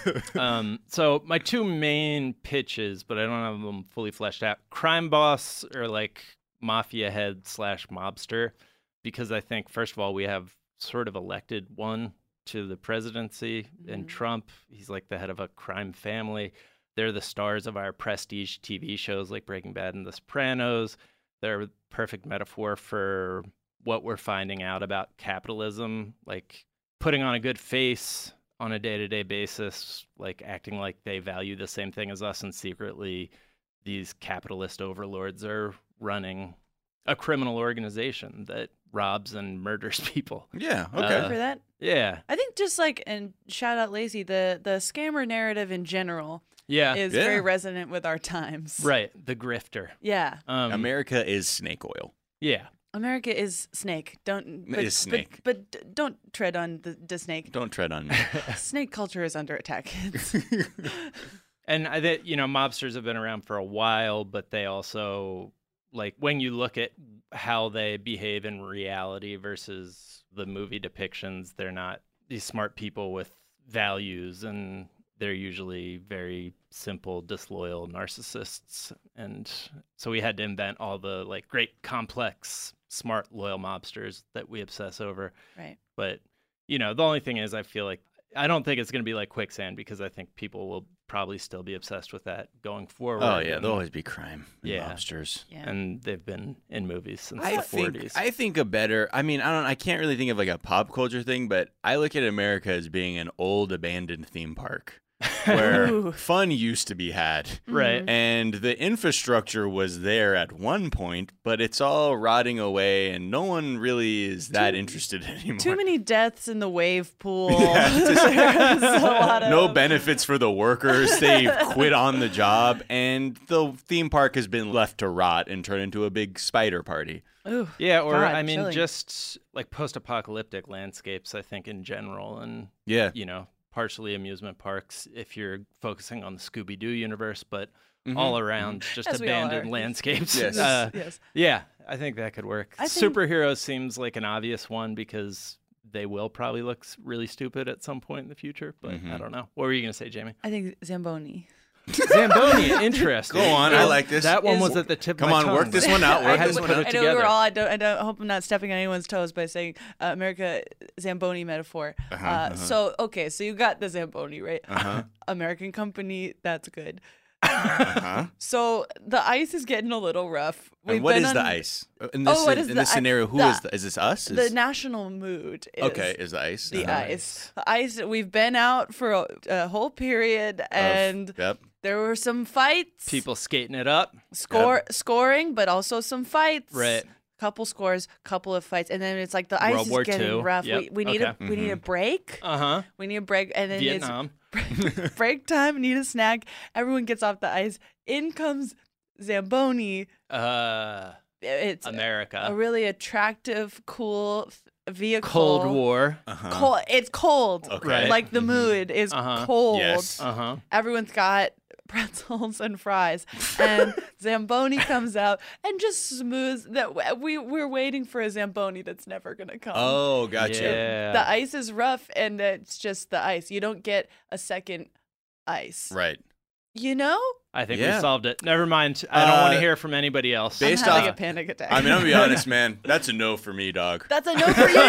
um, so my two main pitches, but I don't have them fully fleshed out. Crime boss, or like mafia head slash mobster, because I think first of all we have sort of elected one to the presidency in Trump. He's like the head of a crime family. They're the stars of our prestige T V shows like Breaking Bad and The Sopranos. They're a perfect metaphor for what we're finding out about capitalism, like putting on a good face on a day-to-day basis, like acting like they value the same thing as us, and secretly these capitalist overlords are running a criminal organization that robs and murders people. Yeah, Uh, For that, yeah. I think just like, and shout out Lacey, the the scammer narrative in general Yeah. is Yeah. very resonant with our times. Right, the grifter. Yeah. Um, America is snake oil. yeah. America is snake. Don't but, is snake. But, but don't tread on the, the snake. Don't tread on me. Snake culture is under attack. And I think, you know, mobsters have been around for a while, but they also, like, when you look at how they behave in reality versus the movie depictions, they're not these smart people with values, and they're usually very simple, disloyal narcissists. And so we had to invent all the, like, great, complex, smart, loyal mobsters that we obsess over. Right. But, you know, the only thing is, I feel like, I don't think it's going to be like quicksand, because I think people will probably still be obsessed with that going forward. Oh yeah, and- there'll always be crime and Yeah. mobsters. Yeah. And they've been in movies since I the think forties. I think a better. I mean, I don't. I can't really think of like a pop culture thing, but I look at America as being an old abandoned theme park where Ooh. fun used to be had. Right. And the infrastructure was there at one point, but it's all rotting away, and no one really is that interested anymore. Too many deaths in the wave pool. Yeah, just- There's a lot of No benefits for the workers. They've quit on the job, and the theme park has been left to rot and turn into a big spider party. Ooh, yeah, or God, I mean, chilling. just like post-apocalyptic landscapes, I think, in general. And, Yeah. you know, partially amusement parks if you're focusing on the Scooby-Doo universe, but Mhm. all around just As we all abandoned are. landscapes. Yes. Uh, Yes. Yeah, I think that could work. I think- Superheroes seems like an obvious one, because they will probably look s- really stupid at some point in the future, but I Mhm. don't know. What were you going to say, Jamie? I think Zamboni. Zamboni, interesting. Go on, I like this. That one Is- was at the tip Come of my on, tongue. work this one out, I work had this to one put out. it I know we were together. all. I don't. I don't I hope I'm not stepping on anyone's toes by saying uh, America Zamboni metaphor. Uh-huh, uh, uh-huh. So okay, so you got the Zamboni right. Uh-huh. American company. That's good. Uh-huh. So the ice is getting a little rough. And what been is the on- ice? In this, Oh, what is in the this i- scenario, who the- is the, is this us? The Is- national mood is okay, is the ice. the Uh-huh. ice. The ice. We've been out for a, a whole period, and Yep. there were some fights. People skating it up. Score scoring, but also some fights. Right. Couple scores, couple of fights, and then it's like the ice World is War getting Two. rough. Yep. We, we need Okay. a we need a break. Uh huh. We need a break, and then Vietnam. it's break time. Need a snack. Everyone gets off the ice. In comes Zamboni. Uh, It's America. a really attractive, cool f- vehicle. Cold War. Uh-huh. Cold. It's cold. Okay. Like the mood is Uh-huh. cold. Yes. Uh huh. Everyone's got pretzels and fries, and Zamboni comes out and just smooths that. We we're waiting for a Zamboni that's never gonna come. Oh, gotcha. Yeah. The ice is rough, and it's just the ice. You don't get a second ice. Right. You know? I think Yeah. we solved it. Never mind. I don't want Uh, to hear from anybody else. Based I'm having off- a panic attack. I mean, I'm gonna be honest, man. That's a no for me, dog. That's a no for you.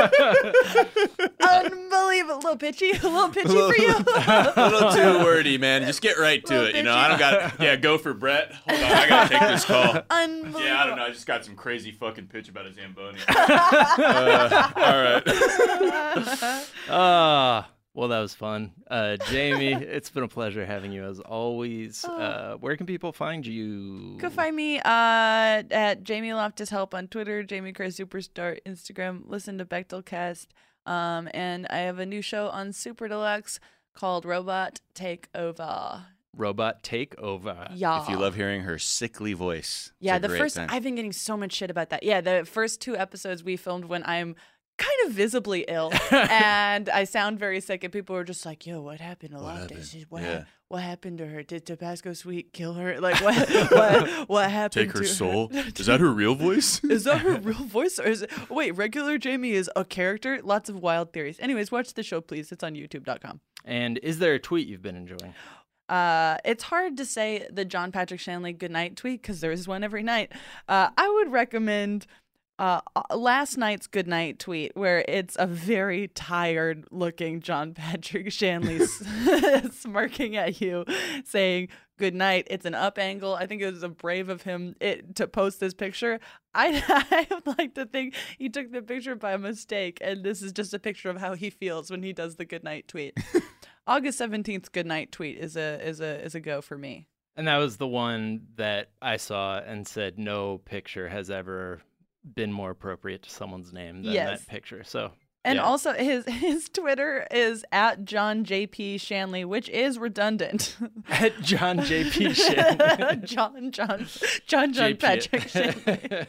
Dad. Unbelievable. A little pitchy. A little pitchy for you. a little too wordy, man. Just get right to it. You know, I don't got. Yeah, go for Brett. Hold on, I gotta take this call. Unbelievable. Yeah, I don't know. I just got some crazy fucking pitch about a Zamboni. uh, all right. Ah, well, that was fun. Uh, Jamie, it's been a pleasure having you as always. Uh, where can people find you? Go find me uh, at Jamie Loftus Help on Twitter, Jamie Chris Superstar Instagram. Listen to Bechtelcast. Um, and I have a new show on Super Deluxe called Robot Takeover. Robot Takeover. Yeah. If you love hearing her sickly voice. it's Yeah, a the great first thing. I've been getting so much shit about that. Yeah, the first two episodes we filmed when I'm kind of visibly ill and I sound very sick, and people were just like, "Yo, what happened to Loftus? What, Yeah. hap- what happened to her? Did Tabasco Sweet kill her? Like, what what what happened Take her to soul. her? Is that her real voice? Is that her real voice, or is it? Wait, regular Jamie is a character? Lots of wild theories. Anyways, watch the show, please. It's on YouTube dot com. And is there a tweet you've been enjoying? Uh, it's hard to say the John Patrick Shanley goodnight tweet because there is one every night. Uh, I would recommend uh, last night's goodnight tweet, where it's a very tired looking John Patrick Shanley s- smirking at you saying good night. It's an up angle. I think it was a brave of him it, to post this picture. I, I would like to think he took the picture by mistake, and this is just a picture of how he feels when he does the goodnight tweet. August seventeenth goodnight tweet is a is a is a go for me. And that was the one that I saw and said no picture has ever been more appropriate to someone's name than Yes. that picture. So And yeah. also his his Twitter is at John J P Shanley, which is redundant. At John J P Shanley. John John John John J P. Patrick Shanley.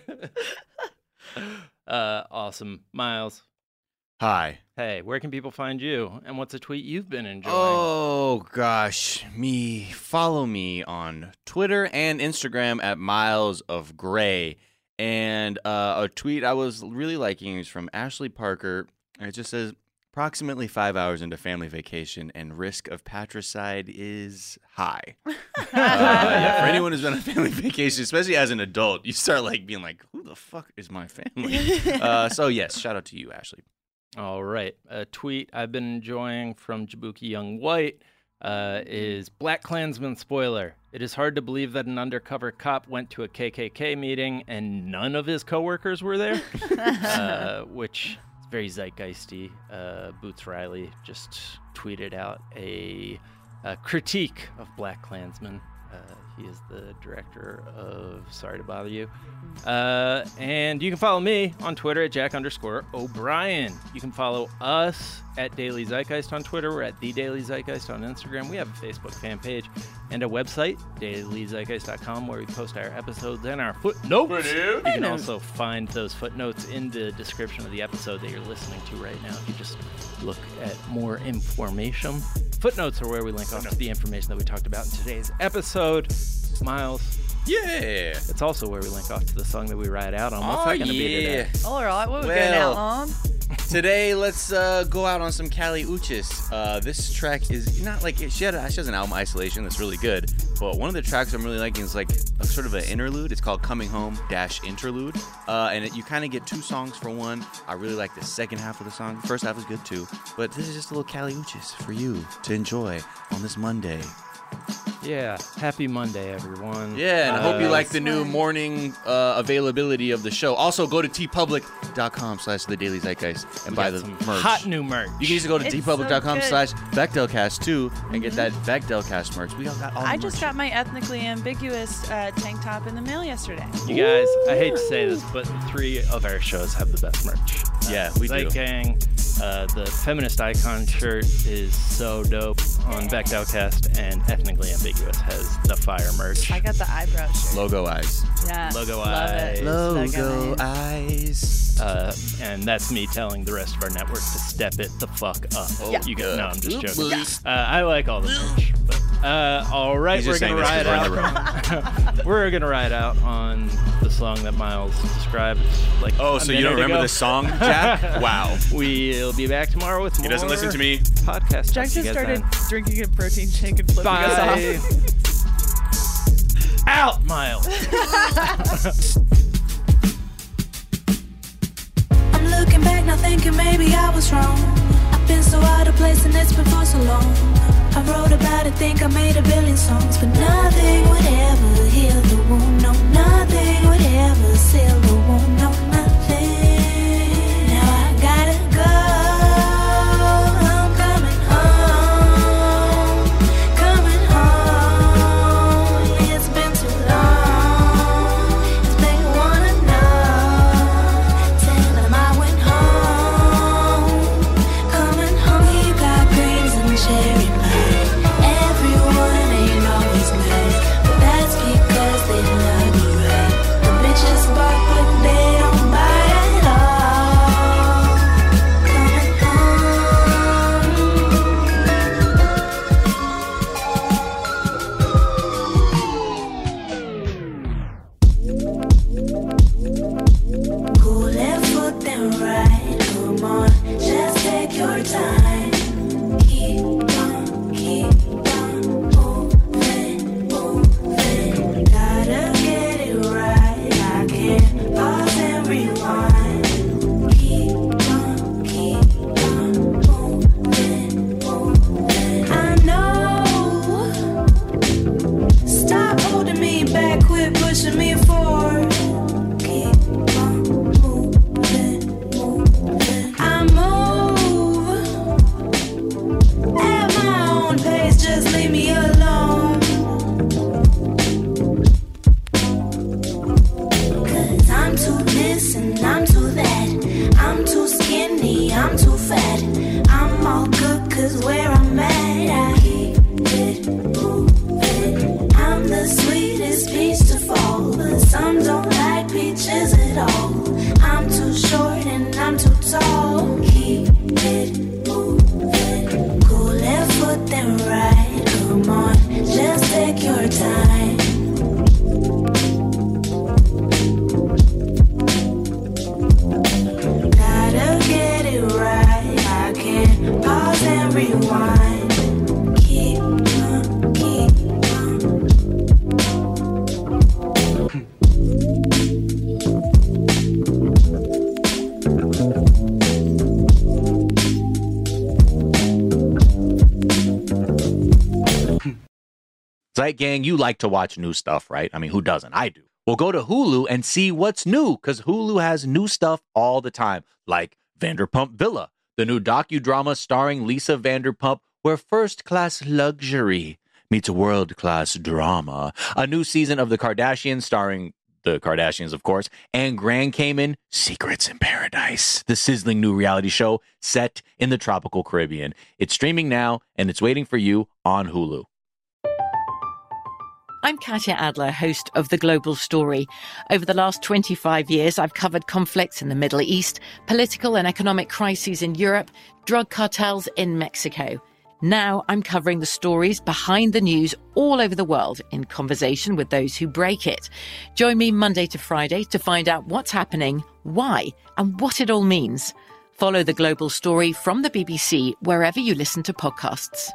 uh, awesome. Miles. Hi. Hey, where can people find you? And what's a tweet you've been enjoying? Oh gosh, me follow me on Twitter and Instagram at Miles of Gray, and uh, a tweet I was really liking is from Ashley Parker. And it just says, approximately five hours into family vacation, and risk of patricide is high. uh, yeah, for anyone who's been on family vacation, especially as an adult, you start like being like, who the fuck is my family? uh, so yes, shout out to you, Ashley. All right. A tweet I've been enjoying from Jabuki Young White uh, is Black Klansman spoiler. It is hard to believe that an undercover cop went to a K K K meeting and none of his coworkers were there, uh, which is very zeitgeisty. Uh, Boots Riley just tweeted out a, a critique of Black Klansman. Uh, he is the director of Sorry to Bother You. Uh, and you can follow me on Twitter at Jack underscore O'Brien. You can follow us at Daily Zeitgeist on Twitter. We're at The Daily Zeitgeist on Instagram. We have a Facebook fan page and a website, daily zeitgeist dot com, where we post our episodes and our footnotes. You can also find those footnotes in the description of the episode that you're listening to right now. If you just look at more information. Footnotes are where we link off to the information that we talked about in today's episode. Miles. Yeah. It's also where we link off to the song that we ride out on. What's Oh, that going to be yeah. today? All right, what are we Well, going out on? Today, let's uh, go out on some Kali Uchis. Uh, this track is not like she had a, she has an album Isolation that's really good, but one of the tracks I'm really liking is like a sort of an interlude. It's called Coming Home Dash Interlude, uh, and it, you kind of get two songs for one. I really like the second half of the song. The first half is good too, but this is just a little Kali Uchis for you to enjoy on this Monday. Yeah, happy Monday, everyone. Yeah, and uh, I hope you like the new morning uh, availability of the show. Also, go to tpublic.com slash the Daily Zeitgeist and buy the merch. Hot new merch. You can just go to It's tpublic.com so slash Bechdelcast too and get that Bechdelcast merch. We all got all the I merch. just got my ethnically ambiguous uh, tank top in the mail yesterday. You guys, I hate to say this, but three of our shows have the best merch. Yeah, we do. Zeit Gang, uh, the Feminist Icon shirt is so dope on Bechdelcast, and Ethnically Ambiguous has the fire merch. I got the eyebrow shirt. Logo eyes. Yeah. Logo love eyes. It. Logo eyes. Uh, and that's me telling the rest of our network to step it the fuck up. Oh, you get, good. no, I'm just Ooh, joking. boy. Uh, I like all the merch. But, uh, all right, He's we're just gonna saying this ride 'cause we're in out. the We're gonna ride out on the song that Miles described. Like, Oh, a so you don't minute remember ago. the song, Jack? Wow. We'll be back tomorrow with more. He doesn't listen to me. Podcast. Jack Talk to you just guys started then. drinking a protein shake and flipping us Bye. off. Out, Miles. I'm looking back now thinking maybe I was wrong. I've been so out of place and it's been for so long. I wrote about it, think I made a billion songs, but nothing would ever heal the wound. No, nothing would ever seal the wound. No, nothing. Now I gotta go. I'm coming home. Coming home. It's been too long. It's been wanna know. Tell them I went home. Coming home. We got greens and cherry pie. Everyone ain't always nice, but that's because they love you right. The bitches bark, but they don't bite at all. Coming home. Cool left foot then right. Come on, just take your time. Keep on, keep on moving, moving. Gotta get it right. I can't pause and rewind. Keep on, keep on moving, moving. I know. Stop holding me back, quit pushing me forward. Keep on moving, moving. I move at my own pace, just leave me alone. Cause I'm too this and I'm too that. I'm too skinny, I'm too fat. I'm all good cause where I'm at, I keep it moving. I'm the sweetest peach to fall, but some don't like peaches at all. I'm too short and I'm too tall. Keep it moving. Cool left foot then right. Come on, just take your time. Gotta get it right. I can't pause and rewind. Keep on, keep on. Zeit Gang, you like to watch new stuff, right? I mean, who doesn't? I do. Well, go to Hulu and see what's new, because Hulu has new stuff all the time, like Vanderpump Villa, the new docudrama starring Lisa Vanderpump, where first-class luxury meets world-class drama. A new season of The Kardashians starring the Kardashians, of course, and Grand Cayman, Secrets in Paradise, the sizzling new reality show set in the tropical Caribbean. It's streaming now, and it's waiting for you on Hulu. I'm Katya Adler, host of The Global Story. Over the last twenty-five years, I've covered conflicts in the Middle East, political and economic crises in Europe, drug cartels in Mexico. Now I'm covering the stories behind the news all over the world in conversation with those who break it. Join me Monday to Friday to find out what's happening, why, and what it all means. Follow The Global Story from the B B C wherever you listen to podcasts.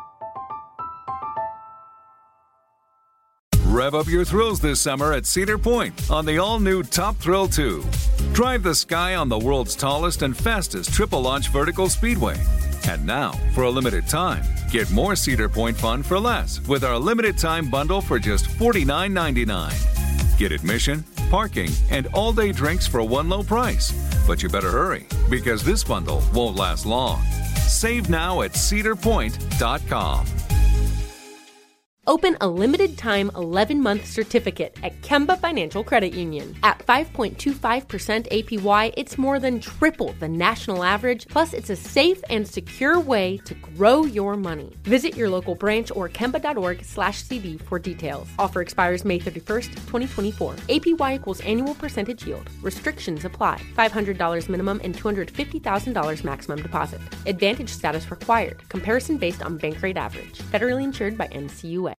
Rev up your thrills this summer at Cedar Point on the all-new Top Thrill two. Drive the sky on the world's tallest and fastest triple-launch vertical speedway. And now, for a limited time, get more Cedar Point fun for less with our limited-time bundle for just forty-nine ninety-nine. Get admission, parking, and all-day drinks for one low price. But you better hurry, because this bundle won't last long. Save now at cedar point dot com. Open a limited-time eleven-month certificate at Kemba Financial Credit Union. At five point two five percent A P Y, it's more than triple the national average, plus it's a safe and secure way to grow your money. Visit your local branch or kemba.org slash CD for details. Offer expires May thirty-first, twenty twenty-four. A P Y equals annual percentage yield. Restrictions apply. five hundred dollars minimum and two hundred fifty thousand dollars maximum deposit. Advantage status required. Comparison based on bank rate average. Federally insured by N C U A.